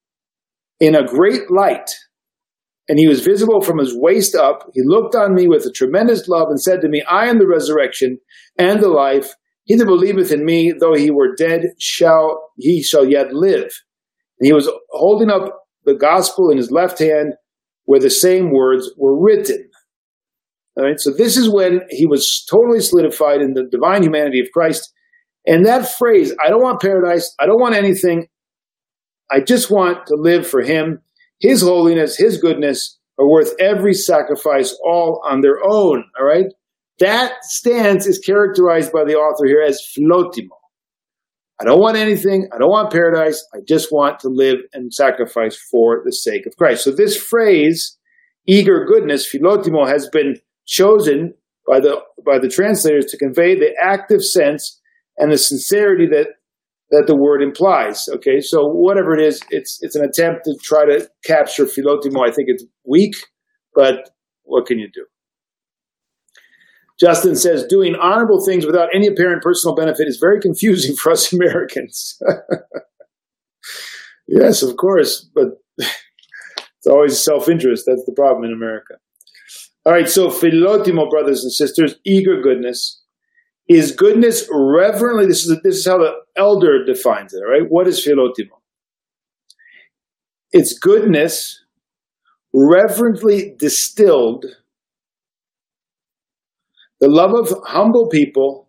in a great light. And he was visible from his waist up. He looked on me with a tremendous love and said to me, I am the resurrection and the life. He that believeth in me, though he were dead, shall he shall yet live. And he was holding up the gospel in his left hand where the same words were written. All right, so this is when he was totally solidified in the divine humanity of Christ. And that phrase, I don't want paradise, I don't want anything, I just want to live for him. His holiness, his goodness are worth every sacrifice all on their own, all right? That stance is characterized by the author here as philotimo. I don't want anything. I don't want paradise. I just want to live and sacrifice for the sake of Christ. So this phrase eager goodness, philotimo, has been chosen by the by the translators to convey the active sense and the sincerity that that the word implies. Okay, so whatever it is, it's it's an attempt to try to capture philotimo. I think it's weak, but what can you do? Justin says, doing honorable things without any apparent personal benefit is very confusing for us Americans. Yes, of course, but it's always self-interest. That's the problem in America. All right, so philotimo, brothers and sisters, eager goodness. Is goodness reverently, this is, this is how the elder defines it, all right? What is philotimo? It's goodness reverently distilled, the love of humble people,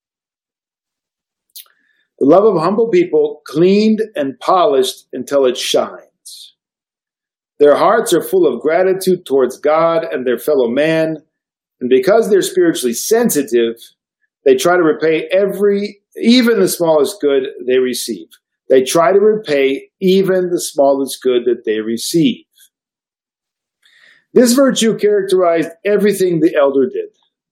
the love of humble people cleaned and polished until it shines. Their hearts are full of gratitude towards God and their fellow man, and because they're spiritually sensitive, they try to repay every, even the smallest good they receive. They try to repay even the smallest good that they receive. This virtue characterized everything the elder did.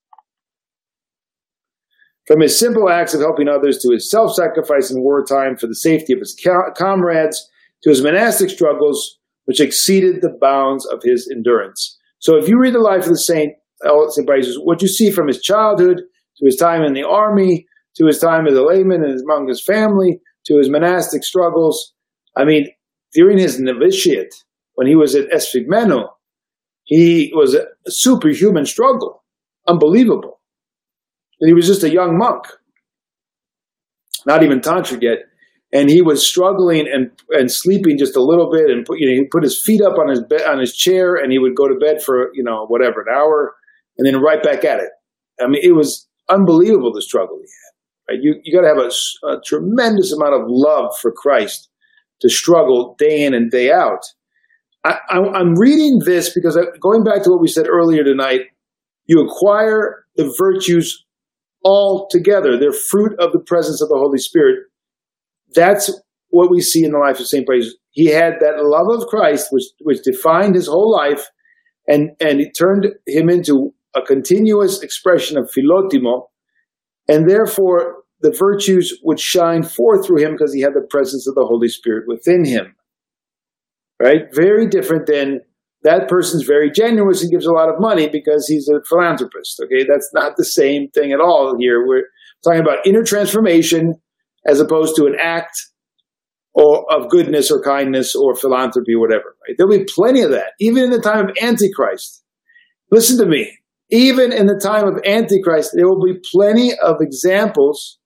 From his simple acts of helping others to his self-sacrifice in wartime for the safety of his comrades, to his monastic struggles, which exceeded the bounds of his endurance. So if you read the life of the saint, Saint Paisius, what you see from his childhood, to his time in the army, to his time as a layman and among his family, to his monastic struggles. I mean, during his novitiate, when he was at Esphigmenou, he was a superhuman struggle. Unbelievable. And he was just a young monk, not even tantric yet, and he was struggling and and sleeping just a little bit, and put, you know, he put his feet up on his bed, on his chair, and he would go to bed for, you know, whatever, an hour, and then right back at it. I mean, it was unbelievable, the struggle he had. Right? You you got to have a, a tremendous amount of love for Christ to struggle day in and day out. I, I, I'm reading this because I, going back to what we said earlier tonight, you acquire the virtues all together. They're fruit of the presence of the Holy Spirit. That's what we see in the life of Saint Paisius. He had that love of Christ, which which defined his whole life, and and it turned him into a continuous expression of philotimo, and therefore the virtues would shine forth through him because he had the presence of the Holy Spirit within him. Right? Very different than that person's very generous and gives a lot of money because he's a philanthropist. Okay, that's not the same thing at all here. We're talking about inner transformation as opposed to an act or of goodness or kindness or philanthropy or whatever. Right? There'll be plenty of that, even in the time of Antichrist. Listen to me. Even in the time of Antichrist, there will be plenty of examples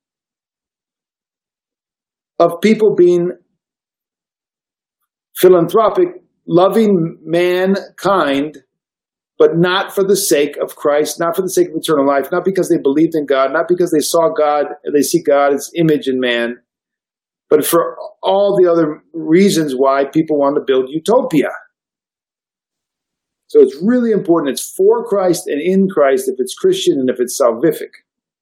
of people being philanthropic, loving mankind, but not for the sake of Christ, not for the sake of eternal life, not because they believed in God, not because they saw God, they see God's image in man, but for all the other reasons why people want to build utopia. So it's really important. It's for Christ and in Christ if it's Christian and if it's salvific.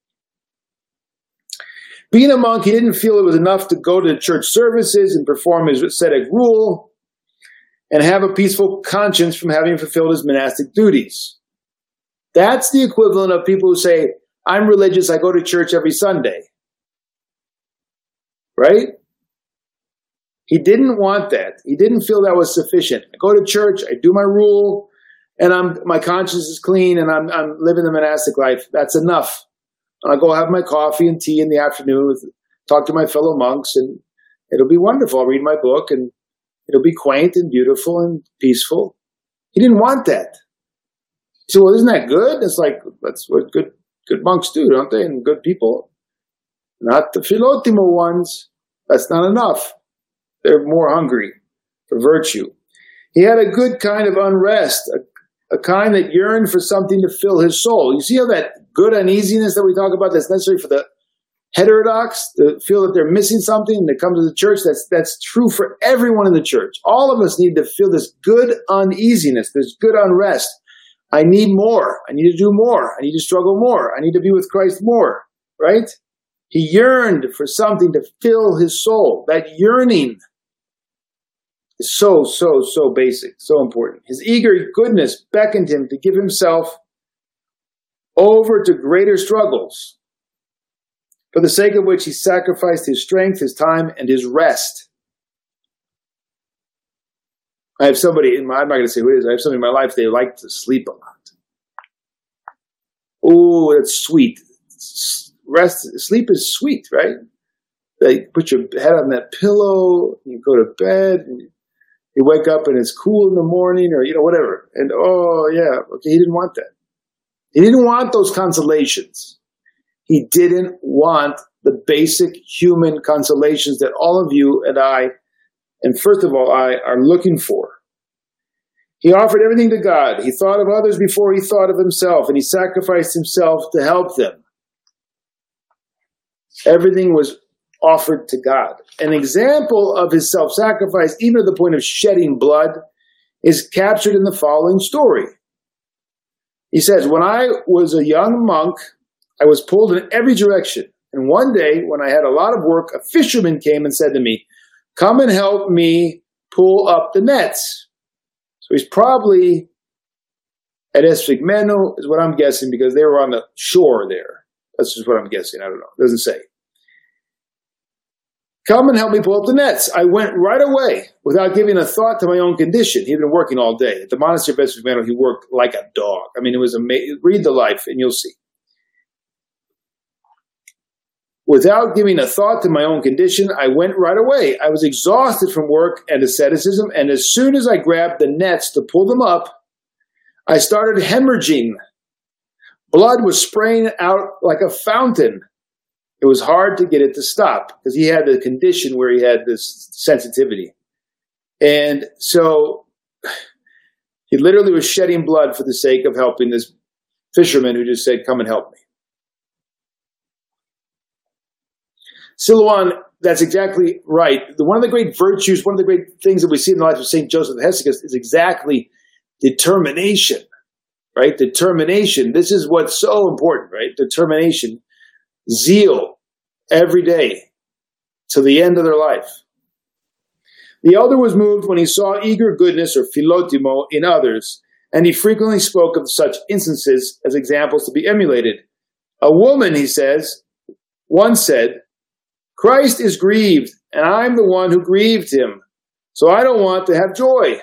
Being a monk, he didn't feel it was enough to go to church services and perform his ascetic rule and have a peaceful conscience from having fulfilled his monastic duties. That's the equivalent of people who say, I'm religious, I go to church every Sunday. Right? He didn't want that. He didn't feel that was sufficient. I go to church, I do my rule, and I'm my conscience is clean, and I'm I'm living the monastic life. That's enough. And I'll go have my coffee and tea in the afternoon, talk to my fellow monks, and it'll be wonderful. I'll read my book, and it'll be quaint and beautiful and peaceful. He didn't want that. He said, well, isn't that good? It's like, that's what good good monks do, don't they? And good people. Not the philotimo ones. That's not enough. They're more hungry for virtue. He had a good kind of unrest, a, a kind that yearned for something to fill his soul. You see how that good uneasiness that we talk about that's necessary for the heterodox to feel that they're missing something and to come to the church? That's that's true for everyone in the church. All of us need to feel this good uneasiness, this good unrest. I need more. I need to do more. I need to struggle more. I need to be with Christ more, right? He yearned for something to fill his soul. That yearning is so, so, so basic, so important. His eager goodness beckoned him to give himself over to greater struggles, for the sake of which he sacrificed his strength, his time, and his rest. I have somebody in my, I'm not going to say who it is, I have somebody in my life, they like to sleep a lot. Oh, that's sweet. Rest, sleep is sweet, right? Like, put your head on that pillow, you go to bed, and you wake up and it's cool in the morning, or, you know, whatever. And, oh, yeah, okay, he didn't want that. He didn't want those consolations. He didn't want the basic human consolations that all of you and I, and first of all, I, are looking for. He offered everything to God. He thought of others before he thought of himself, and he sacrificed himself to help them. Everything was offered to God. An example of his self-sacrifice, even to the point of shedding blood, is captured in the following story. He says, when I was a young monk, I was pulled in every direction. And one day, when I had a lot of work, a fisherman came and said to me, come and help me pull up the nets. So he's probably at Esphigmeno, is what I'm guessing, because they were on the shore there. That's just what I'm guessing. I don't know. It doesn't say. Come and help me pull up the nets. I went right away without giving a thought to my own condition. He'd been working all day. At the monastery of Esphigmeno, he worked like a dog. I mean, it was amazing. Read the life and you'll see. Without giving a thought to my own condition, I went right away. I was exhausted from work and asceticism, and as soon as I grabbed the nets to pull them up, I started hemorrhaging. Blood was spraying out like a fountain. It was hard to get it to stop because he had the condition where he had this sensitivity. And so he literally was shedding blood for the sake of helping this fisherman who just said, come and help me. Silouan, that's exactly right. The, one of the great virtues, one of the great things that we see in the life of Saint Joseph Hesychus is exactly determination, right? Determination. This is what's so important, right? Determination. Zeal every day to the end of their life. The elder was moved when he saw eager goodness or philotimo in others, and he frequently spoke of such instances as examples to be emulated. A woman, he says, once said, Christ is grieved, and I'm the one who grieved him, so I don't want to have joy.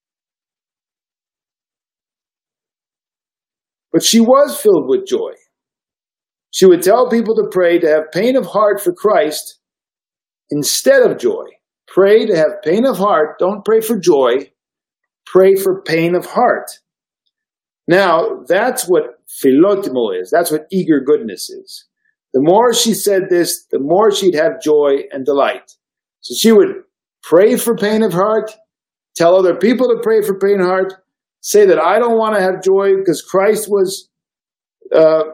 But she was filled with joy. She would tell people to pray to have pain of heart for Christ instead of joy. Pray to have pain of heart. Don't pray for joy. Pray for pain of heart. Now, that's what philotimo is. That's what eager goodness is. The more she said this, the more she'd have joy and delight. So she would pray for pain of heart, tell other people to pray for pain of heart, say that I don't want to have joy because Christ was uh,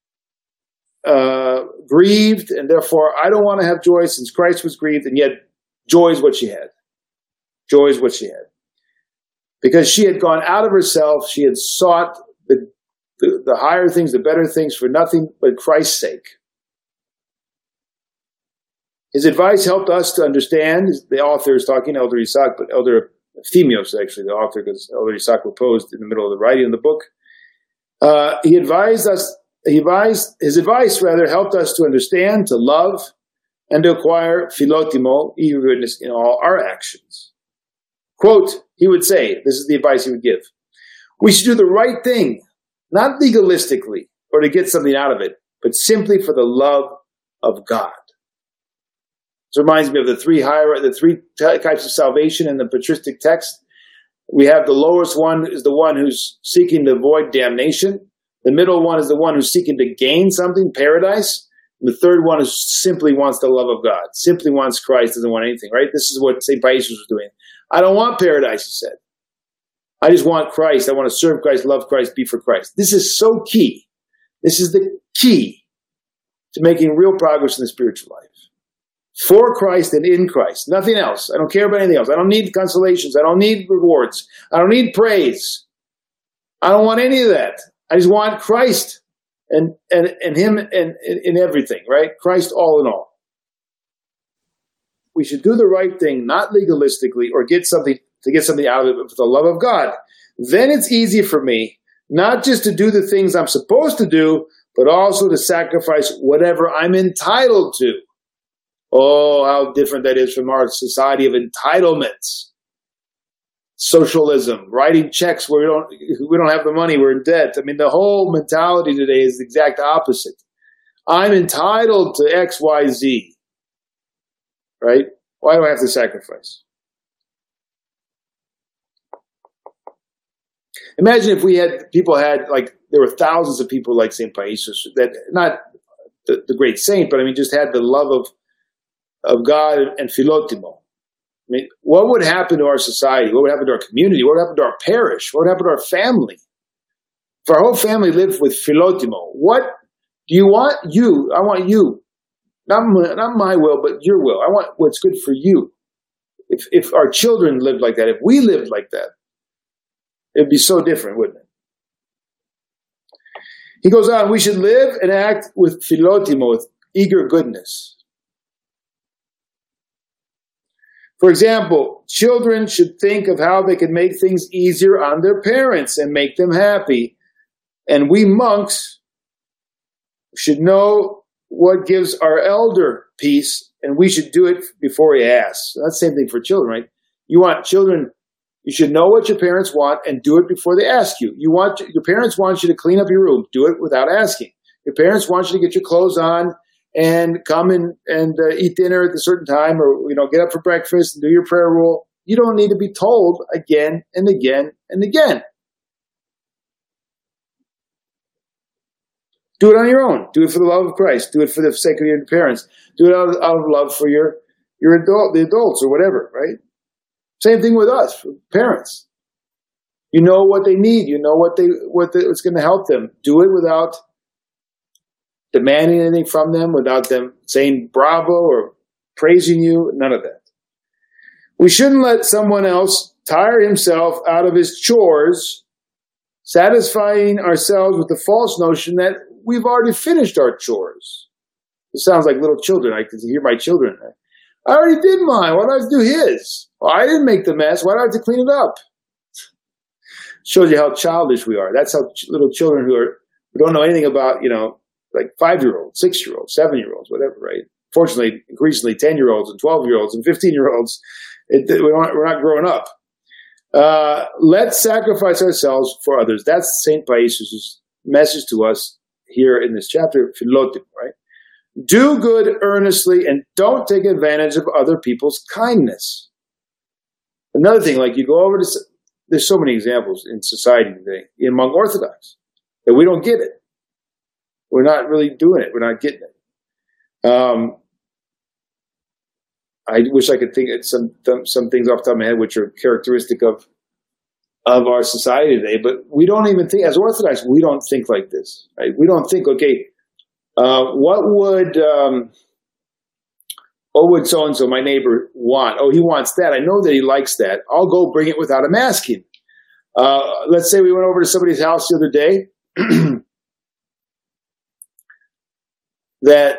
uh, grieved, and therefore I don't want to have joy since Christ was grieved, and yet joy is what she had. Joy is what she had. Because she had gone out of herself, she had sought the, the, the higher things, the better things for nothing but Christ's sake. His advice helped us to understand, the author is talking, Elder Isaac, but Elder Ephthemios, actually, the author, because Elder Isaac proposed in the middle of the writing of the book. Uh, he advised us, he advised, his advice, rather, helped us to understand, to love, and to acquire philotimo, eager goodness, in all our actions. Quote, he would say, this is the advice he would give, we should do the right thing, not legalistically, or to get something out of it, but simply for the love of God. This reminds me of the three higher, the three types of salvation in the patristic text. We have the lowest one is the one who's seeking to avoid damnation. The middle one is the one who's seeking to gain something, paradise. And the third one is simply wants the love of God, simply wants Christ, doesn't want anything, right? This is what Saint Paisius was doing. I don't want paradise, he said. I just want Christ. I want to serve Christ, love Christ, be for Christ. This is so key. This is the key to making real progress in the spiritual life. For Christ and in Christ. Nothing else. I don't care about anything else. I don't need consolations. I don't need rewards. I don't need praise. I don't want any of that. I just want Christ and and, and him and in everything, right? Christ all in all. we should do the right thing, not legalistically, or get something to get something out of it, but for the love of God. Then it's easy for me not just to do the things I'm supposed to do, but also to sacrifice whatever I'm entitled to. Oh, how different that is from our society of entitlements. Socialism, writing checks where we don't we don't have the money, we're in debt. I mean, the whole mentality today is the exact opposite. I'm entitled to X, Y, Z. Right? Why do I have to sacrifice? Imagine if we had, people had, like, there were thousands of people like Saint Paisius, that, not the, the great saint, but I mean, just had the love of, of God and Philotimo. I mean, what would happen to our society? What would happen to our community? What would happen to our parish? What would happen to our family? If our whole family lived with Philotimo, what do you want? You, I want you. Not my, not my will, but your will. I want what's good for you. If if our children lived like that, if we lived like that, it'd be so different, wouldn't it? He goes on, we should live and act with Philotimo, with eager goodness. For example, children should think of how they can make things easier on their parents and make them happy. And we monks should know what gives our elder peace, and we should do it before he asks. That's the same thing for children, right? You want children, you should know what your parents want and do it before they ask you. You want your parents want you to clean up your room. Do it without asking. Your parents want you to get your clothes on and come and, and uh, eat dinner at a certain time, or, you know, get up for breakfast and do your prayer rule. You don't need to be told again and again and again. Do it on your own. Do it for the love of Christ. Do it for the sake of your parents. Do it out of, out of love for your, your adult, the adults or whatever, right? Same thing with us, for parents. You know what they need. You know what they, what the, what's going to help them. Do it without demanding anything from them, without them saying bravo or praising you, none of that. We shouldn't let someone else tire himself out of his chores, satisfying ourselves with the false notion that we've already finished our chores. It sounds like little children. I can hear my children. I already did mine. Why do I have to do his? Well, I didn't make the mess. Why do I have to clean it up? Shows you how childish we are. That's how ch- little children who are who don't know anything about, you know, like five-year-olds, six-year-olds, seven-year-olds, whatever, right? Fortunately, increasingly ten-year-olds and twelve-year-olds and fifteen-year-olds, it, we're, not, we're not growing up. Uh, let's sacrifice ourselves for others. That's Saint Paisius' message to us here in this chapter, Philotimo, right? Do good earnestly and don't take advantage of other people's kindness. Another thing, like you go over to, there's so many examples in society today, among Orthodox, that we don't get it. We're not really doing it. We're not getting it. Um, I wish I could think of some some things off the top of my head which are characteristic of of our society today, but we don't even think, as Orthodox, we don't think like this, right? We don't think, okay, uh, what would um, what would so and so, my neighbor, want? Oh, he wants that. I know that he likes that. I'll go bring it without him asking. Uh, let's say we went over to somebody's house the other day. That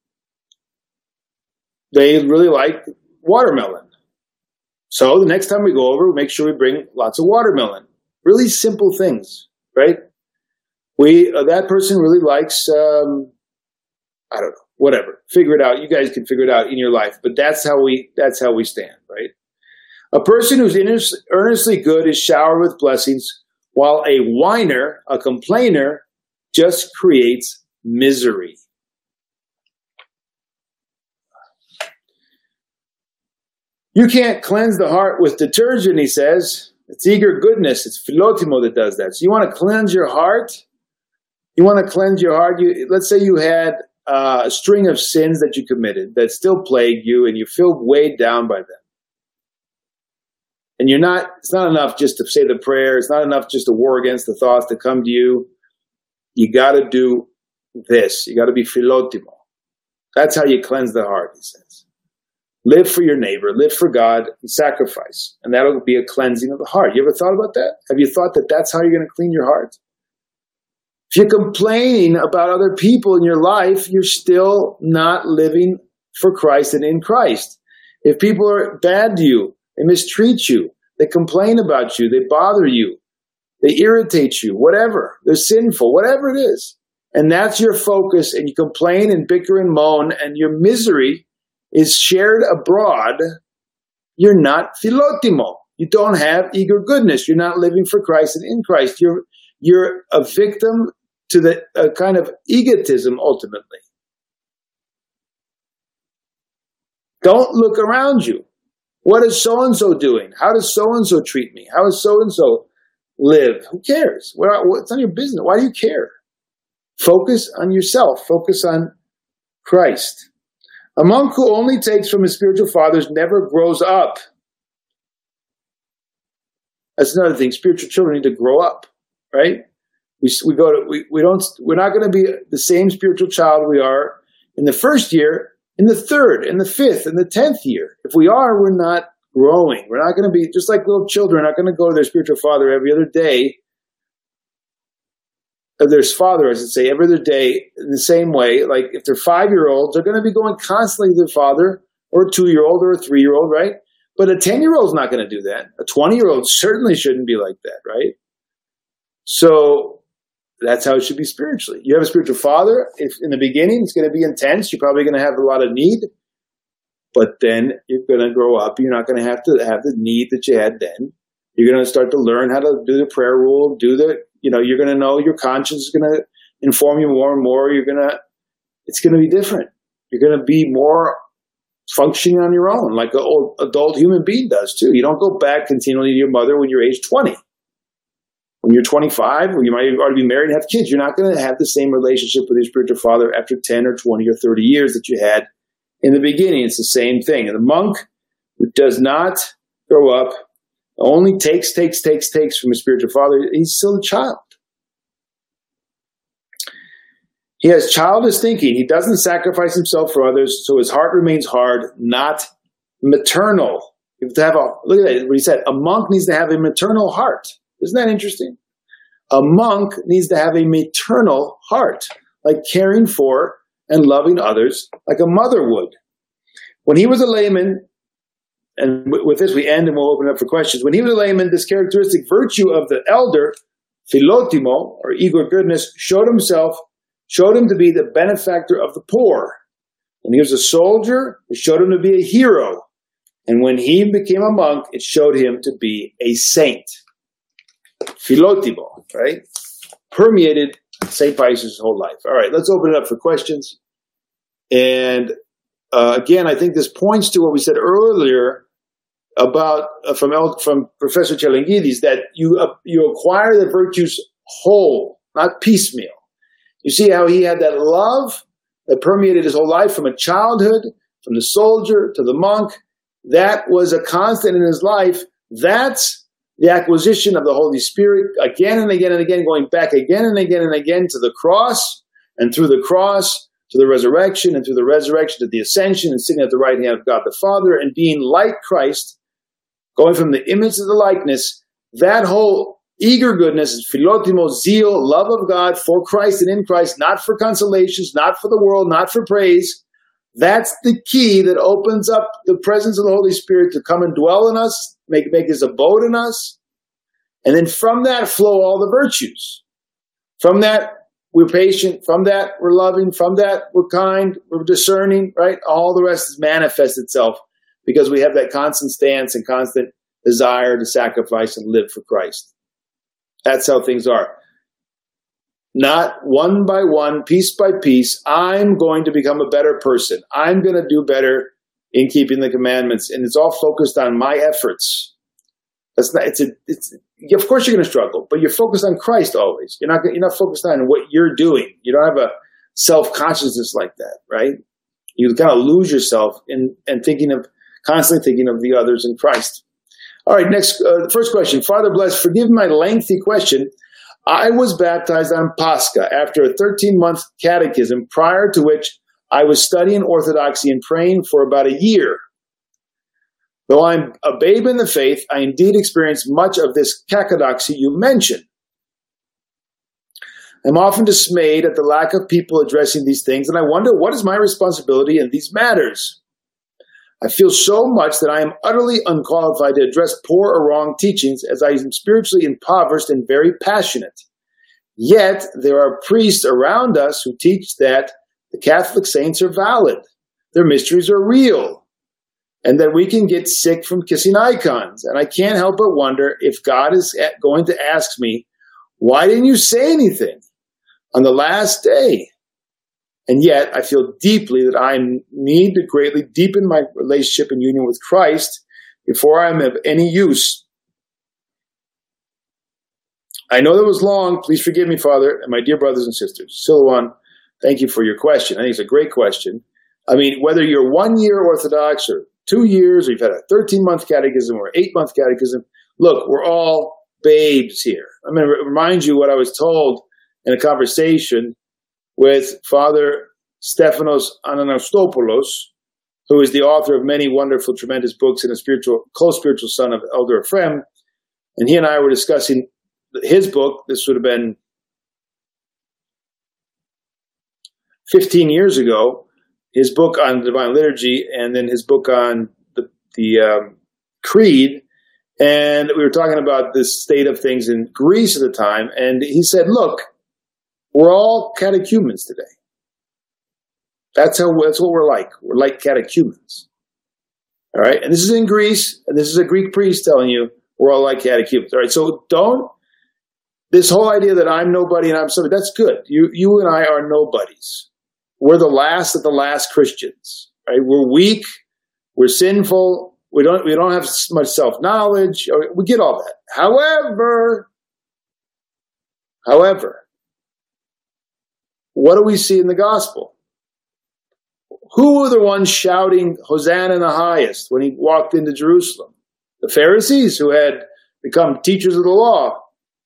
they really like watermelon. So the next time we go over, we make sure we bring lots of watermelon. Really simple things, right? We uh, that person really likes, um, I don't know, whatever. Figure it out. You guys can figure it out in your life. But that's how we that's how we stand, right? A person who's earnestly good is showered with blessings, while a whiner, a complainer, just creates misery. You can't cleanse the heart with detergent, he says. It's eager goodness. It's Philotimo that does that. So you want to cleanse your heart? You want to cleanse your heart? You, let's say you had uh, a string of sins that you committed that still plague you and you feel weighed down by them. And you're not, it's not enough just to say the prayer. It's not enough just to war against the thoughts that come to you. You got to do this. You got to be Philotimo. That's how you cleanse the heart, he says. Live for your neighbor, live for God, and sacrifice. And that'll be a cleansing of the heart. You ever thought about that? Have you thought that that's how you're going to clean your heart? If you're complaining about other people in your life, you're still not living for Christ and in Christ. If people are bad to you, they mistreat you, they complain about you, they bother you, they irritate you, whatever, they're sinful, whatever it is, and that's your focus, and you complain and bicker and moan, and your misery is shared abroad, you're not philotimo. You don't have eager goodness. You're not living for Christ and in Christ. You're you're a victim to the uh, kind of egotism ultimately. Don't look around you. What is so-and-so doing? How does so-and-so treat me? How does so-and-so live? Who cares? Well, it's none of your business. Why do you care? Focus on yourself. Focus on Christ. A monk who only takes from his spiritual fathers never grows up. That's another thing. Spiritual children need to grow up, right? We we go to we, we don't we're not going to be the same spiritual child we are in the first year, in the third, in the fifth, in the tenth year. If we are, we're not growing. We're not going to be just like little children. Not going to go to their spiritual father every other day. Or their father, I should say, every other day in the same way. Like if they're five-year-olds, they're going to be going constantly to their father, or a two-year-old, or a three-year-old, right? But a ten-year-old's not going to do that. A twenty-year-old certainly shouldn't be like that, right? So that's how it should be spiritually. You have a spiritual father. If in the beginning it's going to be intense, you're probably going to have a lot of need. But then you're going to grow up. You're not going to have to have the need that you had then. You're going to start to learn how to do the prayer rule, do the, you know, you're going to know your conscience is going to inform you more and more. You're going to, it's going to be different. You're going to be more functioning on your own, like an old adult human being does too. You don't go back continually to your mother when you're age twenty. When you're twenty-five, or you might already be married and have kids, you're not going to have the same relationship with your spiritual father after ten or twenty or thirty years that you had in the beginning. It's the same thing. And the monk who does not grow up, only takes, takes, takes, takes from his spiritual father, he's still a child. He has childish thinking. He doesn't sacrifice himself for others, so his heart remains hard, not maternal. You have to have a, look at that, what he said, a monk needs to have a maternal heart. Isn't that interesting? A monk needs to have a maternal heart, like caring for and loving others like a mother would. When he was a layman, and with this we end and we'll open up for questions. When he was a layman, this characteristic virtue of the elder, philotimo, or eager goodness, showed himself, showed him to be the benefactor of the poor. When he was a soldier, it showed him to be a hero. And when he became a monk, it showed him to be a saint. Philotimo, right? Permeated Saint Paisius' whole life. All right, let's open it up for questions. And uh, again, I think this points to what we said earlier about uh, from El, from Professor Chaliangidis, that you uh, you acquire the virtues whole, not piecemeal. You see how he had that love that permeated his whole life from a childhood, from the soldier to the monk. That was a constant in his life. That's the acquisition of the Holy Spirit again and again and again, going back again and again and again to the cross, and through the cross to the resurrection, and through the resurrection to the ascension, and sitting at the right hand of God the Father, and being like Christ, going from the image to the likeness. That whole eager goodness is philotimo, zeal, love of God for Christ and in Christ, not for consolations, not for the world, not for praise. That's the key that opens up the presence of the Holy Spirit to come and dwell in us, make, make his abode in us. And then from that flow all the virtues. From that, we're patient. From that, we're loving. From that, we're kind. We're discerning, right? All the rest is manifest itself because we have that constant stance and constant desire to sacrifice and live for Christ. That's how things are. Not one by one, piece by piece, I'm going to become a better person. I'm going to do better in keeping the commandments. And it's all focused on my efforts. That's not, it's a, it's, of course you're going to struggle, but you're focused on Christ always. You're not, you're not focused on what you're doing. You don't have a self-consciousness like that, right? You kind of lose yourself in, in thinking of, constantly thinking of the others in Christ. All right, next, uh, the first question. Father Bless, forgive my lengthy question. I was baptized on Pascha after a thirteen-month catechism, prior to which I was studying Orthodoxy and praying for about a year. Though I'm a babe in the faith, I indeed experienced much of this cacodoxy you mentioned. I'm often dismayed at the lack of people addressing these things, and I wonder what is my responsibility in these matters. I feel so much that I am utterly unqualified to address poor or wrong teachings, as I am spiritually impoverished and very passionate. Yet there are priests around us who teach that the Catholic saints are valid, their mysteries are real, and that we can get sick from kissing icons. And I can't help but wonder if God is going to ask me, why didn't you say anything on the last day? And yet I feel deeply that I need to greatly deepen my relationship and union with Christ before I am of any use. I know that was long. Please forgive me, Father, and my dear brothers and sisters. Silouan, thank you for your question. I think it's a great question. I mean, whether you're one year Orthodox or two years, or you've had a thirteen-month catechism or eight-month catechism, look, we're all babes here. I'm going to remind you what I was told in a conversation with Father Stephanos Ananastopoulos, who is the author of many wonderful, tremendous books and a spiritual, close spiritual son of Elder Ephraim. And he and I were discussing his book. This would have been fifteen years ago, his book on the Divine Liturgy, and then his book on the, the um, Creed. And we were talking about this state of things in Greece at the time. And he said, look, we're all catechumens today. That's how. That's what we're like. We're like catechumens. All right? And this is in Greece, and this is a Greek priest telling you we're all like catechumens. All right? So don't, this whole idea that I'm nobody and I'm somebody, that's good. You, you and I are nobodies. We're the last of the last Christians. Right? We're weak. We're sinful. We don't, we don't have much self-knowledge. We get all that. However, however, what do we see in the gospel? Who were the ones shouting Hosanna in the highest when he walked into Jerusalem? The Pharisees, who had become teachers of the law.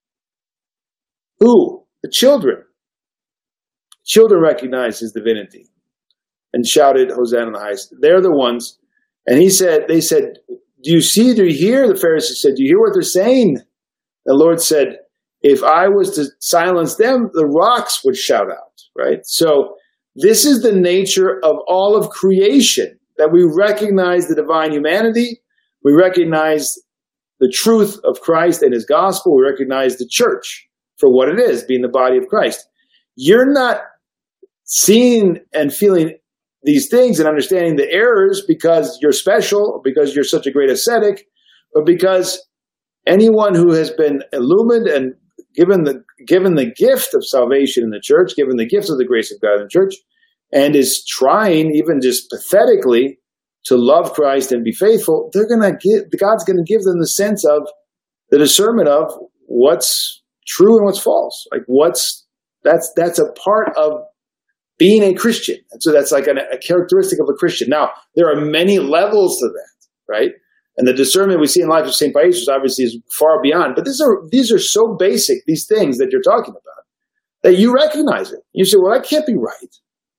Who? The children. Children recognized his divinity and shouted Hosanna in the highest. They're the ones. And he said, they said, do you see, do you hear? The Pharisees said, do you hear what they're saying? The Lord said, if I was to silence them, the rocks would shout out, right? So this is the nature of all of creation, that we recognize the divine humanity. We recognize the truth of Christ and his gospel. We recognize the church for what it is, being the body of Christ. You're not seeing and feeling these things and understanding the errors because you're special, or because you're such a great ascetic, but because anyone who has been illumined and given the given the gift of salvation in the church, given the gift of the grace of God in the church, and is trying, even just pathetically, to love Christ and be faithful, they're gonna give God's gonna give them the sense of the discernment of what's true and what's false. Like what's that's that's a part of being a Christian. And so that's like an, a characteristic of a Christian. Now, there are many levels to that, right? And the discernment we see in life of Saint Paisius obviously is far beyond. But these are these are so basic, these things that you're talking about, that you recognize it. You say, well, that can't be right.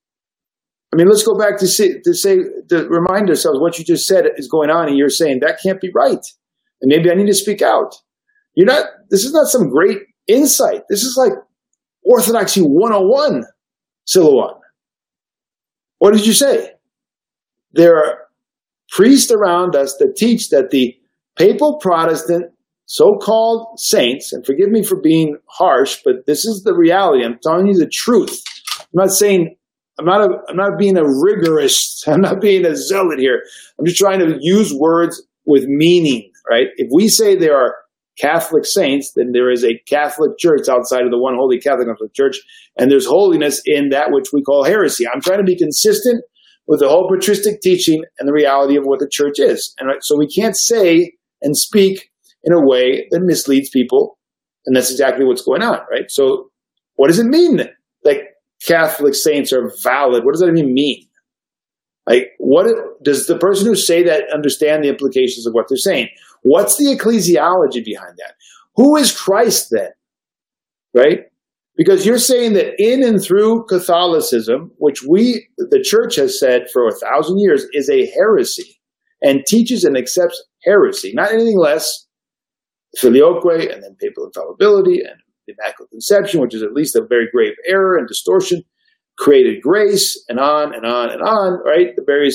I mean, let's go back to say, to say, to remind ourselves what you just said is going on, and you're saying that can't be right. And maybe I need to speak out. You're not, this is not some great insight. This is like Orthodoxy one oh one. Silouan. What did you say? There are priests around us that teach that the papal Protestant so-called saints, and forgive me for being harsh, but this is the reality. I'm telling you the truth. I'm not saying, I'm not, a, I'm not being a rigorist. I'm not being a zealot here. I'm just trying to use words with meaning, right? If we say there are Catholic saints, then there is a Catholic church outside of the one holy Catholic Church, and there's holiness in that which we call heresy. I'm trying to be consistent with the whole patristic teaching and the reality of what the church is. And right, so we can't say and speak in a way that misleads people, and that's exactly what's going on, right? So what does it mean that Catholic saints are valid? What does that even mean? Like, what does the person who say that understand the implications of what they're saying? What's the ecclesiology behind that? Who is Christ then? Right? Because you're saying that in and through Catholicism, which we, the church has said for a thousand years, is a heresy and teaches and accepts heresy, not anything less, filioque, and then papal infallibility, and Immaculate Conception, which is at least a very grave error and distortion, created grace, and on and on and on, right? The various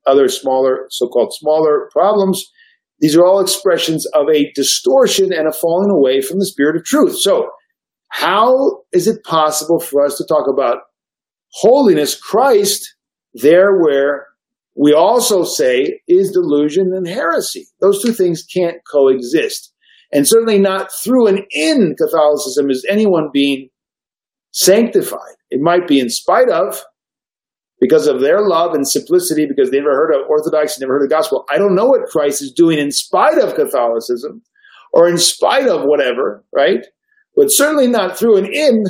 other smaller, so-called smaller problems. These are all expressions of a distortion and a falling away from the spirit of truth. So how is it possible for us to talk about holiness, Christ, there where we also say is delusion and heresy? Those two things can't coexist. And certainly not through and in Catholicism is anyone being sanctified. It might be in spite of, because of their love and simplicity, because they never heard of Orthodoxy, never heard of the gospel. I don't know what Christ is doing in spite of Catholicism or in spite of whatever, right? But certainly not through and in.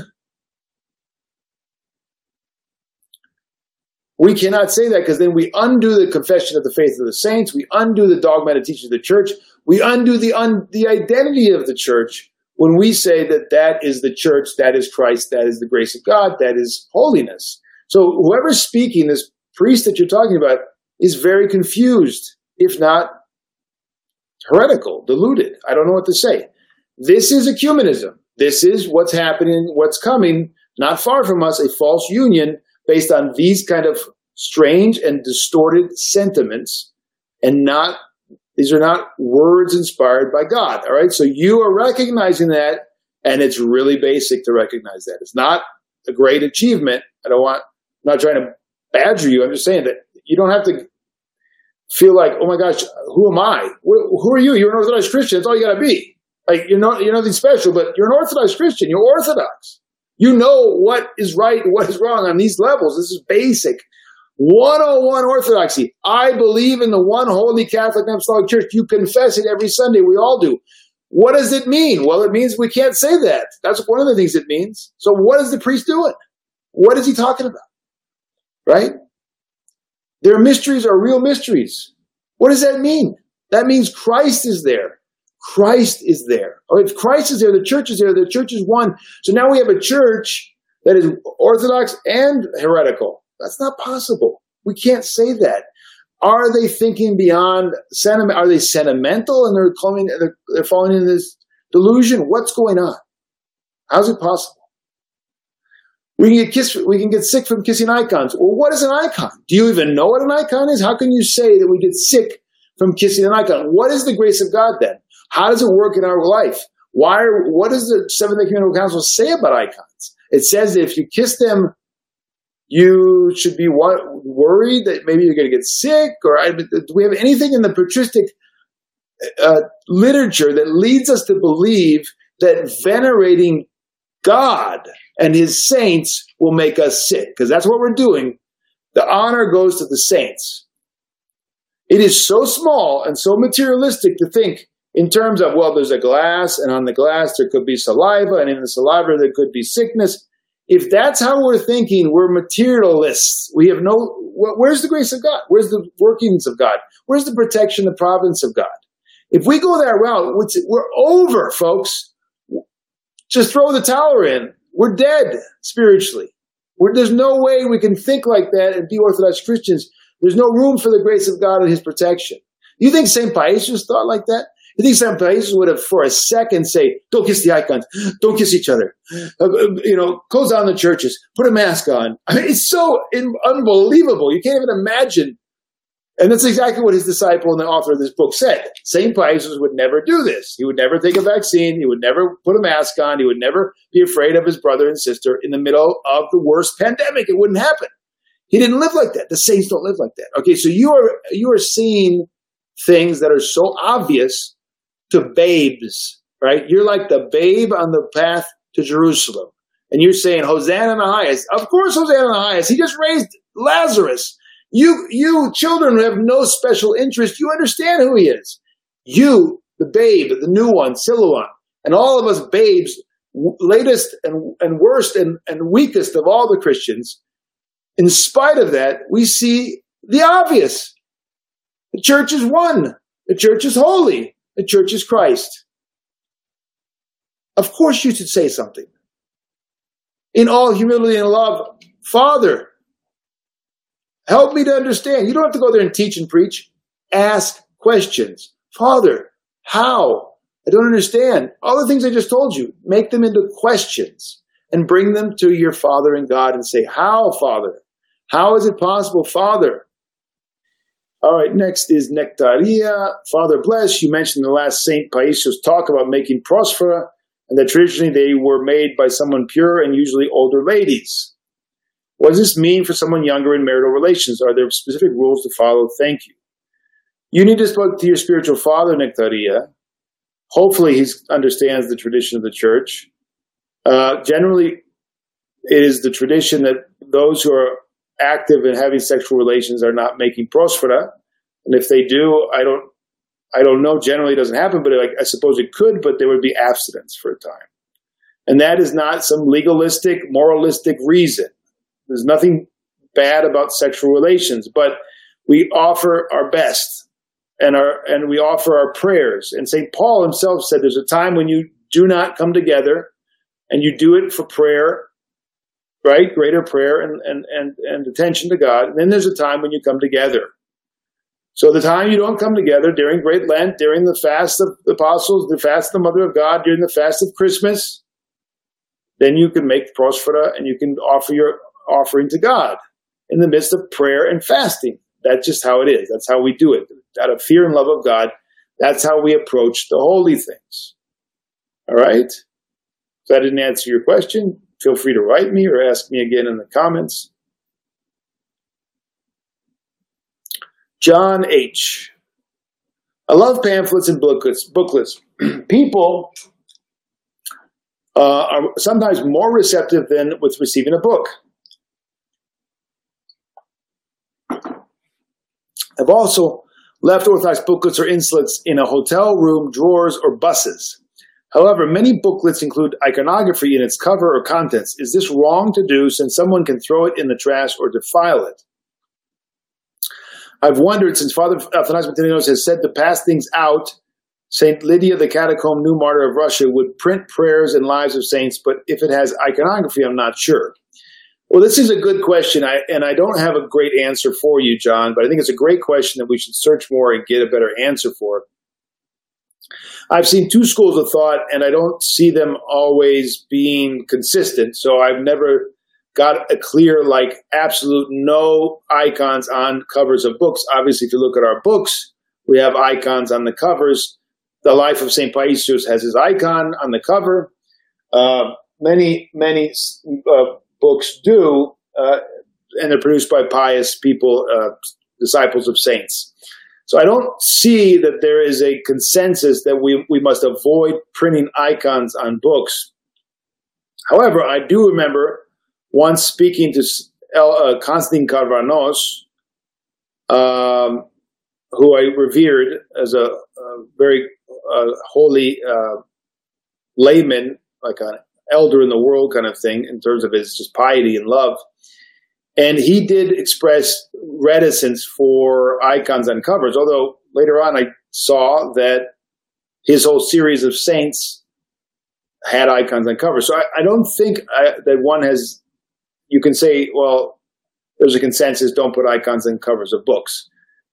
We cannot say that, because then we undo the confession of the faith of the saints. We undo the dogmatic teaching of the church. We undo the, un, the identity of the church when we say that that is the church, that is Christ, that is the grace of God, that is holiness. So whoever's speaking, this priest that you're talking about, is very confused, if not heretical, deluded. I don't know what to say. This is ecumenism. This is what's happening, what's coming, not far from us, a false union based on these kind of strange and distorted sentiments, and not, these are not words inspired by God. All right. So you are recognizing that, and it's really basic to recognize that. It's not a great achievement. I don't want, I'm not trying to badger you. I'm just saying that you don't have to feel like, oh my gosh, who am I? Who are you? You're an Orthodox Christian. That's all you got to be. Like, you're not, you're nothing special, but you're an Orthodox Christian. You're Orthodox. You know what is right and what is wrong on these levels. This is basic. one oh one Orthodoxy. I believe in the one holy Catholic and Apostolic Church. You confess it every Sunday. We all do. What does it mean? Well, it means we can't say that. That's one of the things it means. So what is the priest doing? What is he talking about? Right? Their mysteries are real mysteries. What does that mean? That means Christ is there. Christ is there. Or if Christ is there, the church is there. The church is one. So now we have a church that is Orthodox and heretical. That's not possible. We can't say that. Are they thinking beyond sentiment? Are they sentimental and they're coming, they're, they're falling into this delusion? What's going on? How's it possible? We can get kissed, we can get sick from kissing icons. Well, what is an icon? Do you even know what an icon is? How can you say that we get sick from kissing an icon? What is the grace of God then? How does it work in our life? Why? What does the Seventh Ecumenical Council say about icons? It says that if you kiss them, you should be what, worried that maybe you're going to get sick. Or do we have anything in the patristic uh, literature that leads us to believe that venerating God and his saints will make us sick? Because that's what we're doing. The honor goes to the saints. It is so small and so materialistic to think in terms of, well, there's a glass, and on the glass there could be saliva, and in the saliva there could be sickness. If that's how we're thinking, we're materialists. We have no, where's the grace of God? Where's the workings of God? Where's the protection, the providence of God? If we go that route, we're over, folks. Just throw the towel in. We're dead spiritually. We're, there's no way we can think like that and be Orthodox Christians. There's no room for the grace of God and his protection. You think Saint Paisius thought like that? You think Saint Paisius would have for a second say, don't kiss the icons, don't kiss each other, uh, you know, close down the churches, put a mask on. I mean, it's so in, unbelievable. You can't even imagine. And that's exactly what his disciple and the author of this book said. Saint Paisius would never do this. He would never take a vaccine. He would never put a mask on. He would never be afraid of his brother and sister in the middle of the worst pandemic. It wouldn't happen. He didn't live like that. The saints don't live like that. Okay, so you are you are seeing things that are so obvious to babes, right? You're like the babe on the path to Jerusalem. And you're saying, Hosanna in the highest. Of course, Hosanna in the highest. He just raised Lazarus. You, you children who have no special interest, you understand who he is. You, the babe, the new one, Silouan, and all of us babes, latest and, and worst and, and weakest of all the Christians, in spite of that, we see the obvious. The church is one. The church is holy. The church is Christ. Of course you should say something. In all humility and love, Father, help me to understand. You don't have to go there and teach and preach. Ask questions. Father, how? I don't understand. All the things I just told you, make them into questions and bring them to your Father and God and say, how, Father? How is it possible, Father? All right, next is Nectaria. Father bless, you mentioned in the last Saint Paisios talk about making prosphora, and that traditionally they were made by someone pure and usually older ladies. What does this mean for someone younger in marital relations? Are there specific rules to follow? Thank you. You need to speak to your spiritual father, Nectaria. Hopefully he understands the tradition of the church. Uh, generally, it is the tradition that those who are active in having sexual relations are not making prosphora. And if they do, I don't I don't know. Generally, it doesn't happen, but like, I suppose it could, but there would be abstinence for a time. And that is not some legalistic, moralistic reason. There's nothing bad about sexual relations, but we offer our best and our and we offer our prayers. And Saint Paul himself said there's a time when you do not come together and you do it for prayer, right? Greater prayer and, and, and, and attention to God. And then there's a time when you come together. So the time you don't come together during Great Lent, during the fast of the apostles, the fast of the Mother of God, during the fast of Christmas, then you can make prosphora and you can offer your offering to God in the midst of prayer and fasting. That's just how it is. That's how we do it. Out of fear and love of God, that's how we approach the holy things. All right? If I didn't answer your question, feel free to write me or ask me again in the comments. John H. I love pamphlets and booklets. booklets. People uh, are sometimes more receptive than with receiving a book. I've also left Orthodox booklets or inserts in a hotel room, drawers, or buses. However, many booklets include iconography in its cover or contents. Is this wrong to do since someone can throw it in the trash or defile it? I've wondered, since Father Athanasius Matinos has said to pass things out, Saint Lydia, the catacomb new martyr of Russia, would print prayers and lives of saints, but if it has iconography, I'm not sure. Well, this is a good question, I, and I don't have a great answer for you, John, but I think it's a great question that we should search more and get a better answer for. I've seen two schools of thought, and I don't see them always being consistent, so I've never got a clear, like, absolute no icons on covers of books. Obviously, if you look at our books, we have icons on the covers. The Life of Saint Paisios has his icon on the cover. Uh, many, many uh, books do, uh, and they're produced by pious people, uh, disciples of saints. So I don't see that there is a consensus that we, we must avoid printing icons on books. However, I do remember once speaking to uh, Constantine Carvanos, um, who I revered as a, a very uh, holy uh, layman, like an elder in the world kind of thing, in terms of his just piety and love. And he did express reticence for icons on covers, although later on I saw that his whole series of saints had icons on covers. So I, I don't think I, that one has... You can say, well, there's a consensus, don't put icons on covers of books.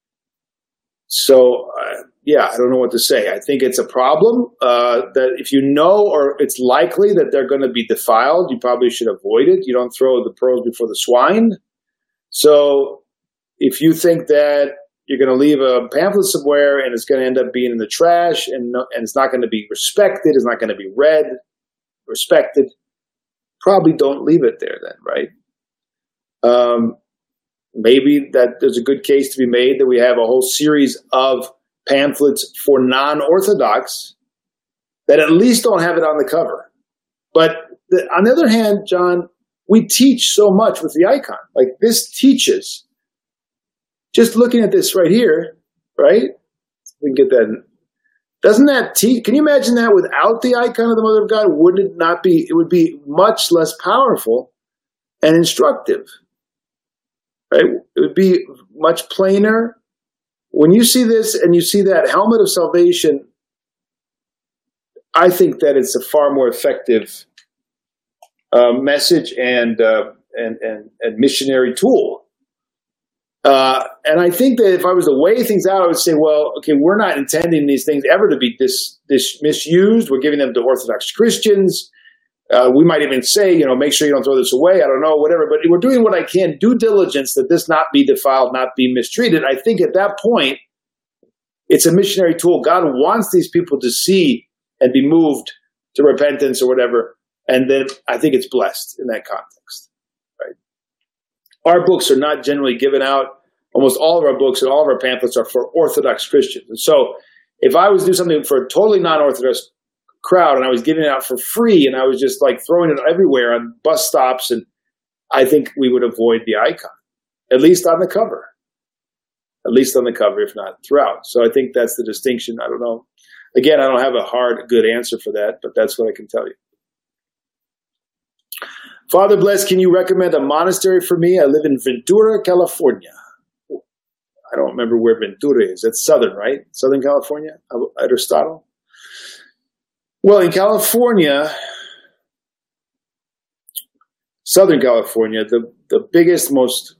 So, uh, yeah, I don't know what to say. I think it's a problem uh, that if you know or it's likely that they're going to be defiled, you probably should avoid it. You don't throw the pearls before the swine. So if you think that you're going to leave a pamphlet somewhere and it's going to end up being in the trash and, no, and it's not going to be respected, it's not going to be read, respected, probably don't leave it there then, right? Um, maybe that there's a good case to be made that we have a whole series of pamphlets for non-Orthodox that at least don't have it on the cover. But the, on the other hand, John, we teach so much with the icon. Like this teaches. Just looking at this right here, right? We can get that in. Doesn't that teach? Can you imagine that without the icon of the Mother of God? Would it not be? It would be much less powerful and instructive, right? It would be much plainer. When you see this and you see that helmet of salvation, I think that it's a far more effective uh, message and, uh, and and and missionary tool. Uh, and I think that if I was to weigh things out, I would say, well, okay, we're not intending these things ever to be dis, dis, misused. We're giving them to Orthodox Christians. Uh, we might even say, you know, make sure you don't throw this away. I don't know, whatever. But we're doing what I can, due diligence, that this not be defiled, not be mistreated. I think at that point, it's a missionary tool. God wants these people to see and be moved to repentance or whatever. And then I think it's blessed in that context. Right? Our books are not generally given out. Almost all of our books and all of our pamphlets are for Orthodox Christians. And so if I was to do something for a totally non-Orthodox crowd and I was giving it out for free and I was just like throwing it everywhere on bus stops, and I think we would avoid the icon, at least on the cover, at least on the cover, if not throughout. So I think that's the distinction. I don't know. Again, I don't have a hard, good answer for that, but that's what I can tell you. Father Bless, can you recommend a monastery for me? I live in Ventura, California. I don't remember where Ventura is. That's southern, right? Southern California, Aristotle. Well, in California, Southern California, the, the biggest, most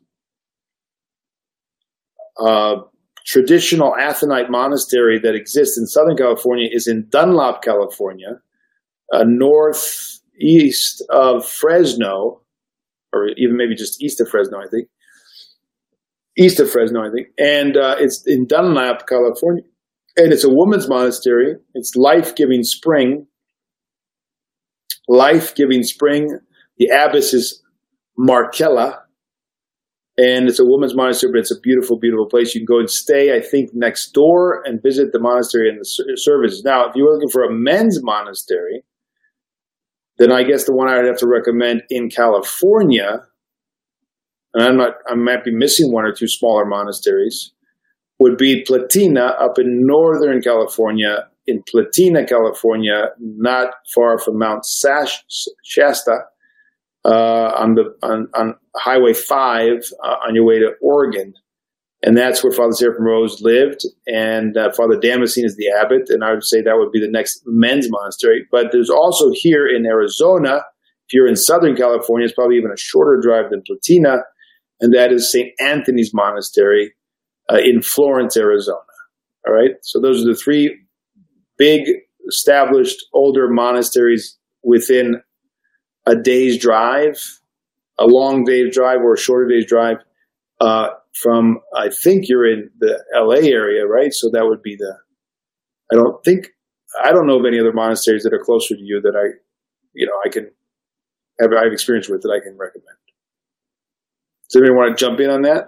uh, traditional Athonite monastery that exists in Southern California is in Dunlop, California, uh, northeast of Fresno, or even maybe just east of Fresno, I think. East of Fresno, I think. And uh, it's in Dunlap, California. And it's a woman's monastery. It's Life-Giving Spring. Life-Giving Spring. The abbess is Markella. And it's a woman's monastery, but it's a beautiful, beautiful place. You can go and stay, I think, next door and visit the monastery and the services. Now, if you were looking for a men's monastery, then I guess the one I would have to recommend in California, and I'm not, I might be missing one or two smaller monasteries, would be Platina up in Northern California, in Platina, California, not far from Mount Sash, Shasta, uh, on the on, on Highway five uh, on your way to Oregon. And that's where Father Seraphim Rose lived, and uh, Father Damascene is the abbot, and I would say that would be the next men's monastery. But there's also here in Arizona, if you're in Southern California, it's probably even a shorter drive than Platina, and that is Saint Anthony's Monastery uh, in Florence, Arizona. All right? So those are the three big, established, older monasteries within a day's drive, a long day's drive or a shorter day's drive uh, from, I think you're in the L A area, right? So that would be the, I don't think, I don't know of any other monasteries that are closer to you that I, you know, I can have, I have experience with that I can recommend. Does anybody want to jump in on that?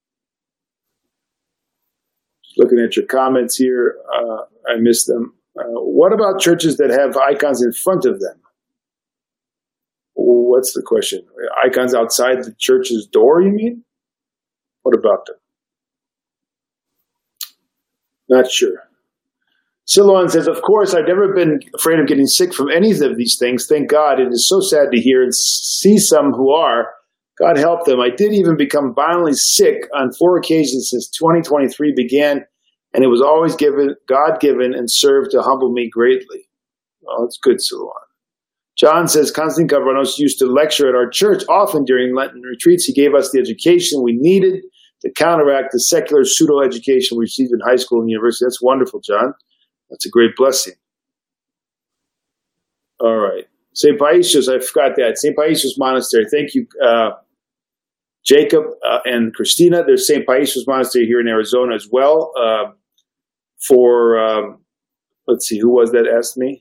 Just looking at your comments here, uh, I missed them. Uh, what about churches that have icons in front of them? What's the question? Icons outside the church's door, you mean? What about them? Not sure. Silouan says, of course, I've never been afraid of getting sick from any of these things. Thank God. It is so sad to hear and see some who are. God help them. I did even become violently sick on four occasions since twenty twenty-three began, and it was always given, God-given, and served to humble me greatly. Well, it's good, Silouan. John says, Constantine Cabranos used to lecture at our church often during Lenten retreats. He gave us the education we needed to counteract the secular pseudo-education we received in high school and university. That's wonderful, John. That's a great blessing. All right. Saint Paisios, I forgot that. Saint Paisios Monastery. Thank you, uh, Jacob uh, and Christina. There's Saint Paisios Monastery here in Arizona as well. Uh, for, um, let's see, who was that asked me?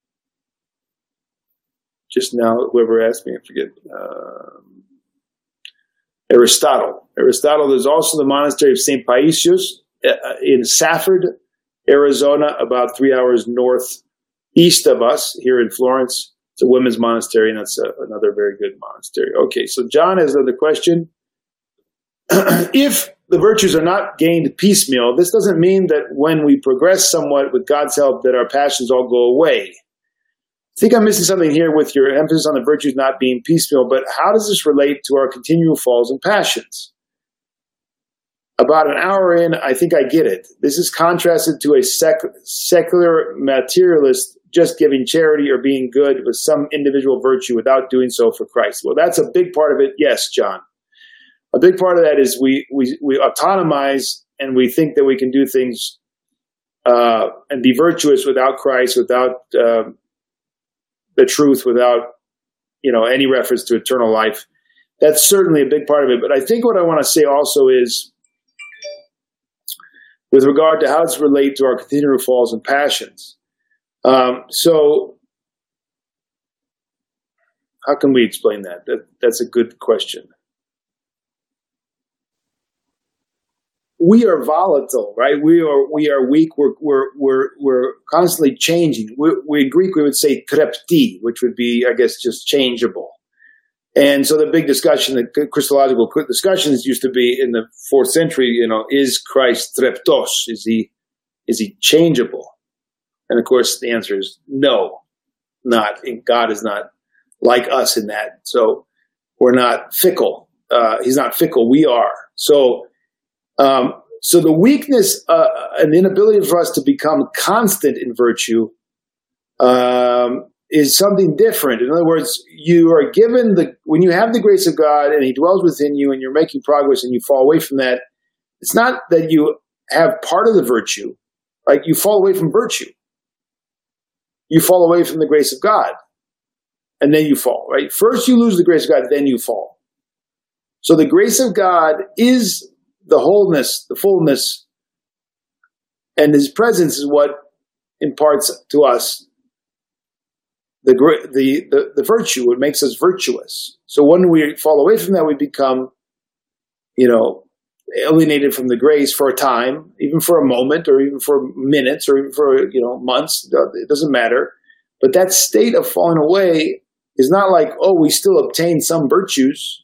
Just now, whoever asked me, I forget. Um, Aristotle. Aristotle. There's also the monastery of Saint Paisios uh, in Safford, Arizona, about three hours northeast of us here in Florence. It's a women's monastery, and that's a, another very good monastery. Okay, so John has another question. If the virtues are not gained piecemeal, this doesn't mean that when we progress somewhat with God's help that our passions all go away. I think I'm missing something here with your emphasis on the virtues not being piecemeal, but how does this relate to our continual falls and passions? About an hour in, I think I get it. This is contrasted to a sec- secular materialist just giving charity or being good with some individual virtue without doing so for Christ. Well, that's a big part of it. Yes, John. A big part of that is we we, we autonomize and we think that we can do things uh, and be virtuous without Christ, without uh, the truth, without you know, any reference to eternal life. That's certainly a big part of it. But I think what I want to say also is, with regard to how it's relate to our continual falls and passions. Um, so how can we explain that? that? That's a good question. We are volatile, right? We are we are weak. We're we're we're we're constantly changing. We, we in Greek we would say krepti, which would be, I guess, just changeable. And so the big discussion, the Christological discussions used to be in the fourth century. You know, is Christ treptos? Is he is he changeable? And of course, the answer is no, not. God is not like us in that. So we're not fickle. Uh, he's not fickle. We are. So. Um, so the weakness uh, and inability for us to become constant in virtue um, is something different. In other words, you are given the when you have the grace of God and He dwells within you, and you're making progress, and you fall away from that. It's not that you have part of the virtue, like you fall away from virtue. You fall away from the grace of God, and then you fall. Right? First, you lose the grace of God, then you fall. So the grace of God is the wholeness, the fullness, and His presence is what imparts to us the the the, the virtue. It makes us virtuous. So when we fall away from that, we become, you know, alienated from the grace for a time, even for a moment, or even for minutes, or even for, you know, months. It doesn't matter. But that state of falling away is not like, oh, we still obtain some virtues.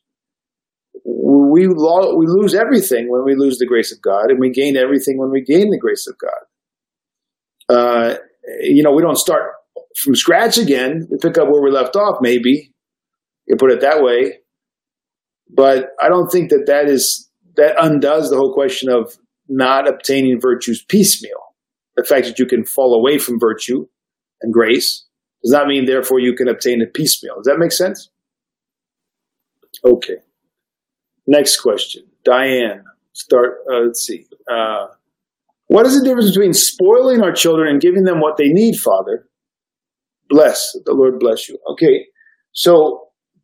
We lo- we lose everything when we lose the grace of God, and we gain everything when we gain the grace of God. Uh, you know, we don't start from scratch again. We pick up where we left off, maybe. You put it that way. But I don't think that that is that undoes the whole question of not obtaining virtues piecemeal. The fact that you can fall away from virtue and grace does not mean, therefore, you can obtain it piecemeal. Does that make sense? Okay. Next question. Diane, start, uh, let's see. Uh, what is the difference between spoiling our children and giving them what they need, Father? Bless, the Lord bless you. Okay, so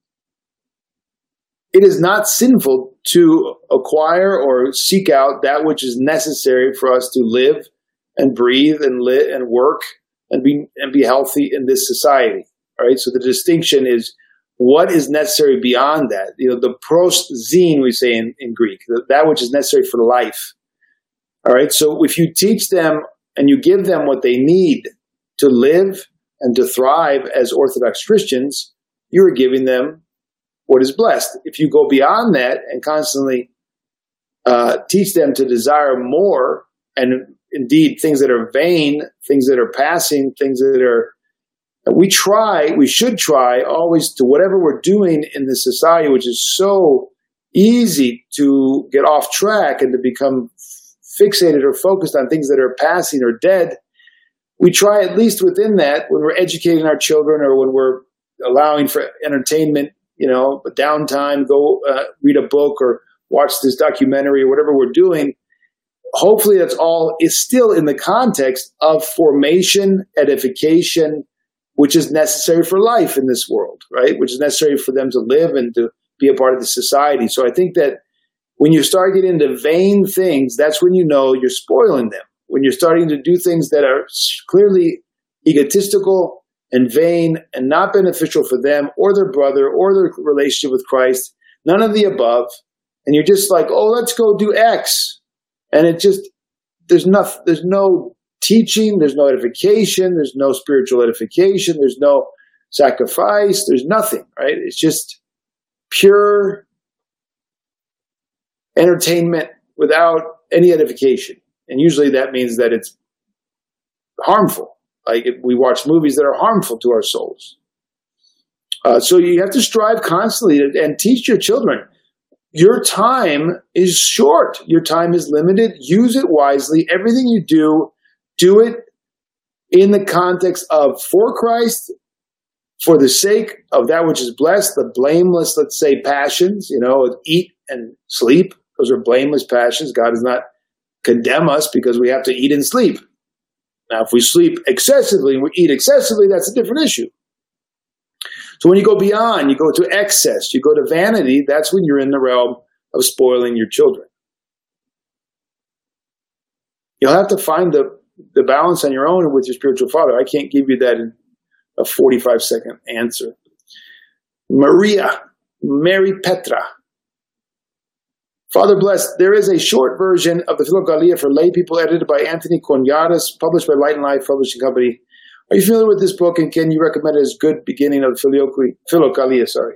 it is not sinful to acquire or seek out that which is necessary for us to live and breathe and live and work and be and be healthy in this society. All right, so the distinction is, what is necessary beyond that? You know, the pros zine, we say in, in Greek, that which is necessary for life. All right. So if you teach them and you give them what they need to live and to thrive as Orthodox Christians, you are giving them what is blessed. If you go beyond that and constantly uh, teach them to desire more, and indeed things that are vain, things that are passing, things that are We try, we should try always to whatever we're doing in this society, which is so easy to get off track and to become fixated or focused on things that are passing or dead. We try at least within that, when we're educating our children or when we're allowing for entertainment, you know, downtime, go uh, read a book or watch this documentary or whatever we're doing. Hopefully that's all is still in the context of formation, edification, which is necessary for life in this world, right? Which is necessary for them to live and to be a part of the society. So I think that when you start getting into vain things, that's when you know you're spoiling them. When you're starting to do things that are clearly egotistical and vain and not beneficial for them or their brother or their relationship with Christ, none of the above, and you're just like, oh, let's go do X. And it just, there's nothing, there's no teaching, there's no edification, there's no spiritual edification, there's no sacrifice, there's nothing, right? It's just pure entertainment without any edification. And usually that means that it's harmful. Like if we watch movies that are harmful to our souls. Uh, so you have to strive constantly to, and teach your children. Your time is short. Your time is limited. Use it wisely. Everything you do, do it in the context of for Christ, for the sake of that which is blessed, the blameless, let's say, passions, you know, eat and sleep. Those are blameless passions. God does not condemn us because we have to eat and sleep. Now, if we sleep excessively and we eat excessively, that's a different issue. So when you go beyond, you go to excess, you go to vanity, that's when you're in the realm of spoiling your children. You'll have to find the, the balance on your own with your spiritual father. I can't give you that in a forty-five second answer. Maria, Mary Petra. Father blessed, there is a short version of the Philokalia for lay people edited by Anthony Coniadas, published by Light and Life Publishing Company. Are you familiar with this book, and can you recommend it as good beginning of the Philokalia? Sorry.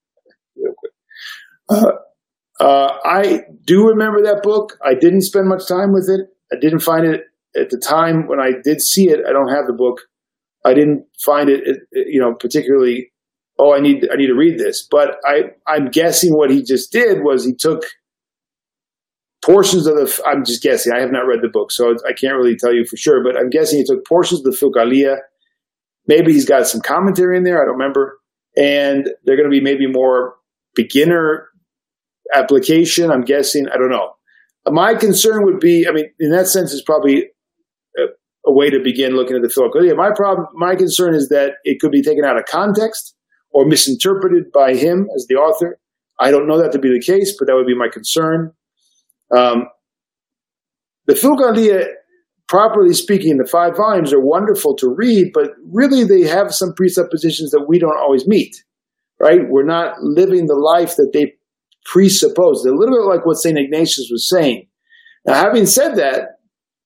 Uh, uh, I do remember that book. I didn't spend much time with it. I didn't find it at the time when I did see it. I don't have the book. I didn't find it, you know, particularly, oh, I need I need to read this. But I, I'm guessing what he just did was he took portions of the, I'm just guessing, I have not read the book, so I can't really tell you for sure, but I'm guessing he took portions of the Philokalia. Maybe he's got some commentary in there, I don't remember. And they're going to be maybe more beginner application, I'm guessing, I don't know. My concern would be, I mean, in that sense, it's probably a, a way to begin looking at the Philokalia. My problem, my concern is that it could be taken out of context or misinterpreted by him as the author. I don't know that to be the case, but that would be my concern. Um, the Philokalia, properly speaking, the five volumes are wonderful to read, but really they have some presuppositions that we don't always meet, right? We're not living the life that they presuppose. They're a little bit like what Saint Ignatius was saying. Now, having said that,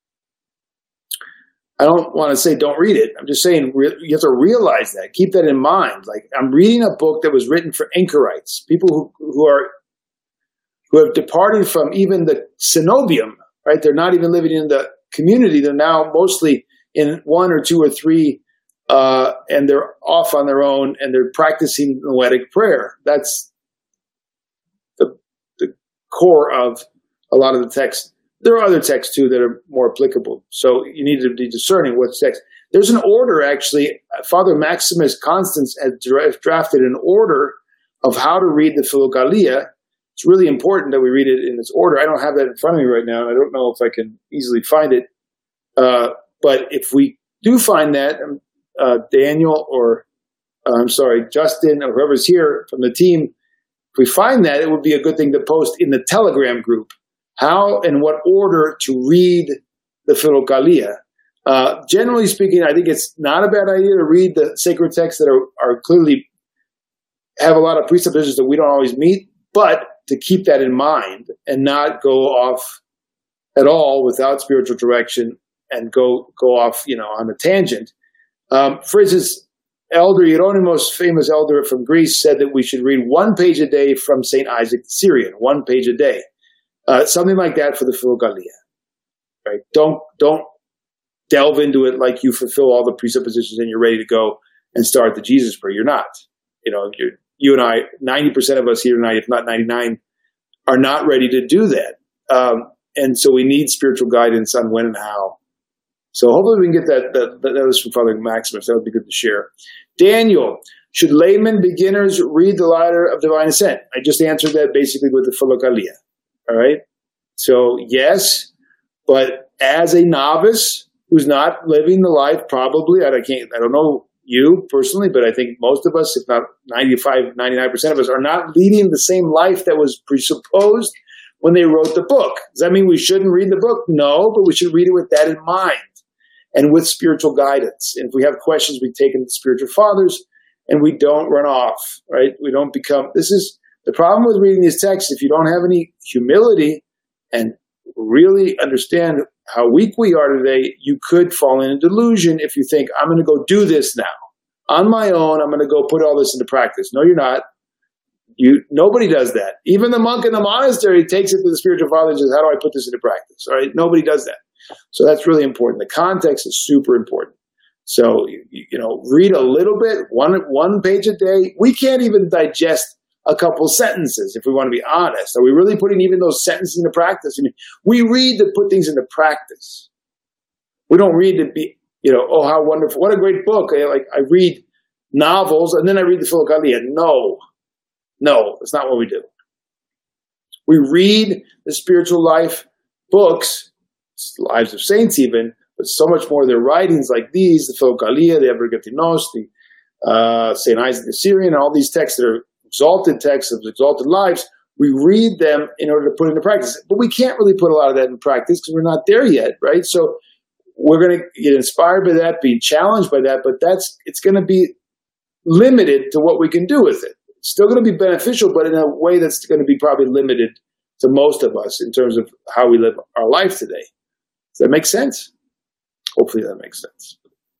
I don't want to say don't read it. I'm just saying re- you have to realize that. Keep that in mind. Like, I'm reading a book that was written for anchorites, people who, who are who have departed from even the cenobium, right? They're not even living in the community. They're now mostly in one or two or three, uh, and they're off on their own, and they're practicing noetic prayer. That's the, the core of a lot of the texts. There are other texts, too, that are more applicable. So you need to be discerning what's text. There's an order, actually. Father Maximus Constans has drafted an order of how to read the Philokalia. It's really important that we read it in its order. I don't have that in front of me right now, and I don't know if I can easily find it. Uh, but if we do find that, uh, Daniel or, uh, I'm sorry, Justin or whoever's here from the team, if we find that, it would be a good thing to post in the Telegram group. How and what order to read the Philokalia. Uh, generally speaking, I think it's not a bad idea to read the sacred texts that are, are clearly have a lot of presuppositions that we don't always meet, but to keep that in mind and not go off at all without spiritual direction and go go off, you know, on a tangent. Um, for instance, Elder Hieronymus, famous elder from Greece, said that we should read one page a day from Saint Isaac the Syrian, one page a day. Uh, something like that for the Philokalia, right? Don't don't delve into it like you fulfill all the presuppositions and you're ready to go and start the Jesus prayer. You're not. You know, you're, you and I, ninety percent of us here tonight, if not ninety-nine, are not ready to do that. Um, and so we need spiritual guidance on when and how. So hopefully we can get that. That, that was from Father Maximus. That would be good to share. Daniel, should laymen, beginners read the Ladder of Divine Ascent? I just answered that basically with the Philokalia. All right. So yes, but as a novice who's not living the life, probably, I can't, I don't know you personally, but I think most of us, if not ninety-five, ninety-nine percent of us, are not leading the same life that was presupposed when they wrote the book. Does that mean we shouldn't read the book? No, but we should read it with that in mind and with spiritual guidance. And if we have questions, we take them to spiritual fathers and we don't run off, right? We don't become, this is the problem with reading these texts. If you don't have any humility and really understand how weak we are today, you could fall in a delusion if you think, I'm going to go do this now. On my own, I'm going to go put all this into practice. No, you're not. You, nobody does that. Even the monk in the monastery takes it to the spiritual father and says, how do I put this into practice? All right? Nobody does that. So that's really important. The context is super important. So, you, you know, read a little bit, one, one page a day. We can't even digest a couple sentences, if we want to be honest. Are we really putting even those sentences into practice? I mean, we read to put things into practice. We don't read to be, you know, oh, how wonderful. What a great book. I, like, I read novels and then I read the Philokalia. No, no, that's not what we do. We read the spiritual life books, lives of saints even, but so much more of their writings like these, the Philokalia, the Avergetinos, the uh, Saint Isaac the Syrian, and all these texts that are exalted texts of exalted lives, we read them in order to put into practice. But we can't really put a lot of that in practice because we're not there yet, right? So we're going to get inspired by that, be challenged by that, but that's it's going to be limited to what we can do with it. It's still going to be beneficial, but in a way that's going to be probably limited to most of us in terms of how we live our life today. Does that make sense? Hopefully that makes sense.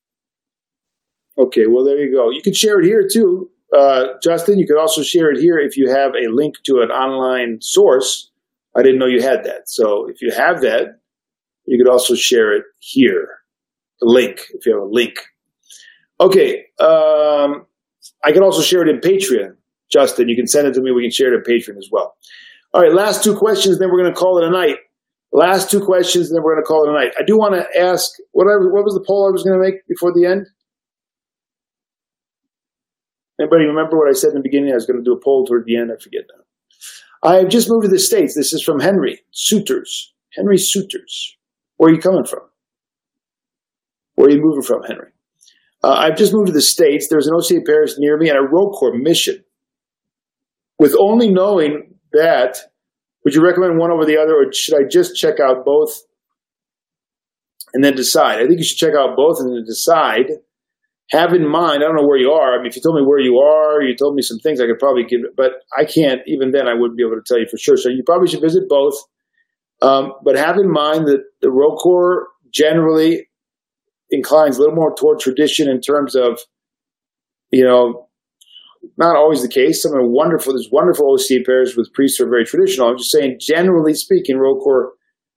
Okay, well, there you go. You can share it here too. Uh, Justin, you could also share it here if you have a link to an online source. I didn't know you had that. So if you have that, you could also share it here. The link, if you have a link. Okay, um, I can also share it in Patreon. Justin, you can send it to me. We can share it in Patreon as well. All right, last two questions, then we're going to call it a night. Last two questions, and then we're going to call it a night. I do want to ask, what, I, what was the poll I was going to make before the end? Anybody remember what I said in the beginning? I was going to do a poll toward the end. I forget now. I have just moved to the States. This is from Henry Suiters. Henry Suiters. Where are you coming from? Where are you moving from, Henry? Uh, I've just moved to the States. There's an O C A parish near me and a RoCor mission. With only knowing that, would you recommend one over the other, or should I just check out both and then decide? I think you should check out both and then decide. Have in mind, I don't know where you are. I mean, if you told me where you are, you told me some things, I could probably give it, but I can't, even then I wouldn't be able to tell you for sure. So you probably should visit both. Um, but have in mind that the RoCor generally inclines a little more toward tradition in terms of, you know, not always the case. Some are wonderful, there's wonderful O C A parishes with priests who are very traditional. I'm just saying, generally speaking, RoCor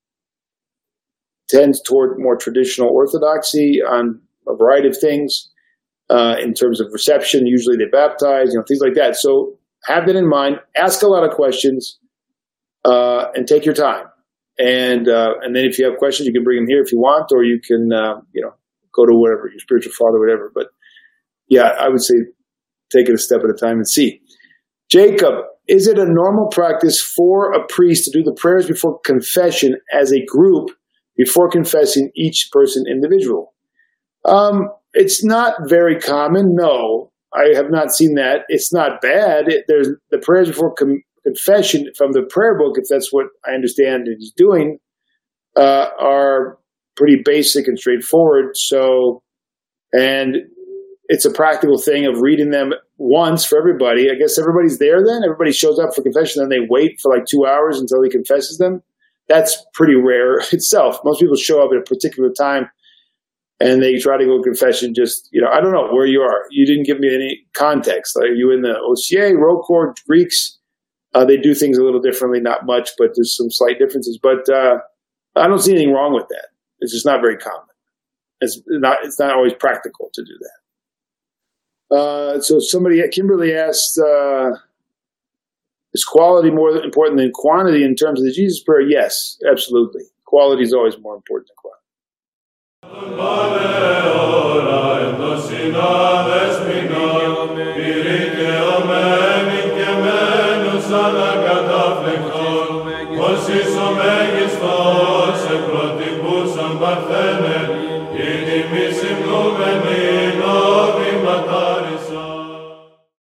tends toward more traditional orthodoxy on a variety of things. Uh, in terms of reception, usually they baptize, you know, things like that. So have that in mind. Ask a lot of questions, uh, and take your time. And uh, and then if you have questions, you can bring them here if you want, or you can, uh, you know, go to whatever your spiritual father, whatever. But yeah, I would say take it a step at a time and see. Jacob, is it a normal practice for a priest to do the prayers before confession as a group before confessing each person individual? Um, It's not very common. No, I have not seen that. It's not bad. It, there's the prayers before com- confession from the prayer book, if that's what I understand he's doing, uh, are pretty basic and straightforward. So, and it's a practical thing of reading them once for everybody. I guess everybody's there then. Everybody shows up for confession, then they wait for like two hours until he confesses them. That's pretty rare itself. Most people show up at a particular time and they try to go confession just, you know, I don't know where you are. You didn't give me any context. Like, are you in the O C A, RoCor, Greeks? Uh, they do things a little differently, not much, but there's some slight differences. But uh, I don't see anything wrong with that. It's just not very common. It's not It's not always practical to do that. Uh, so somebody, Kimberly asked, uh, is quality more important than quantity in terms of the Jesus prayer? Yes, absolutely. Quality is always more important than quantity. Parthene, in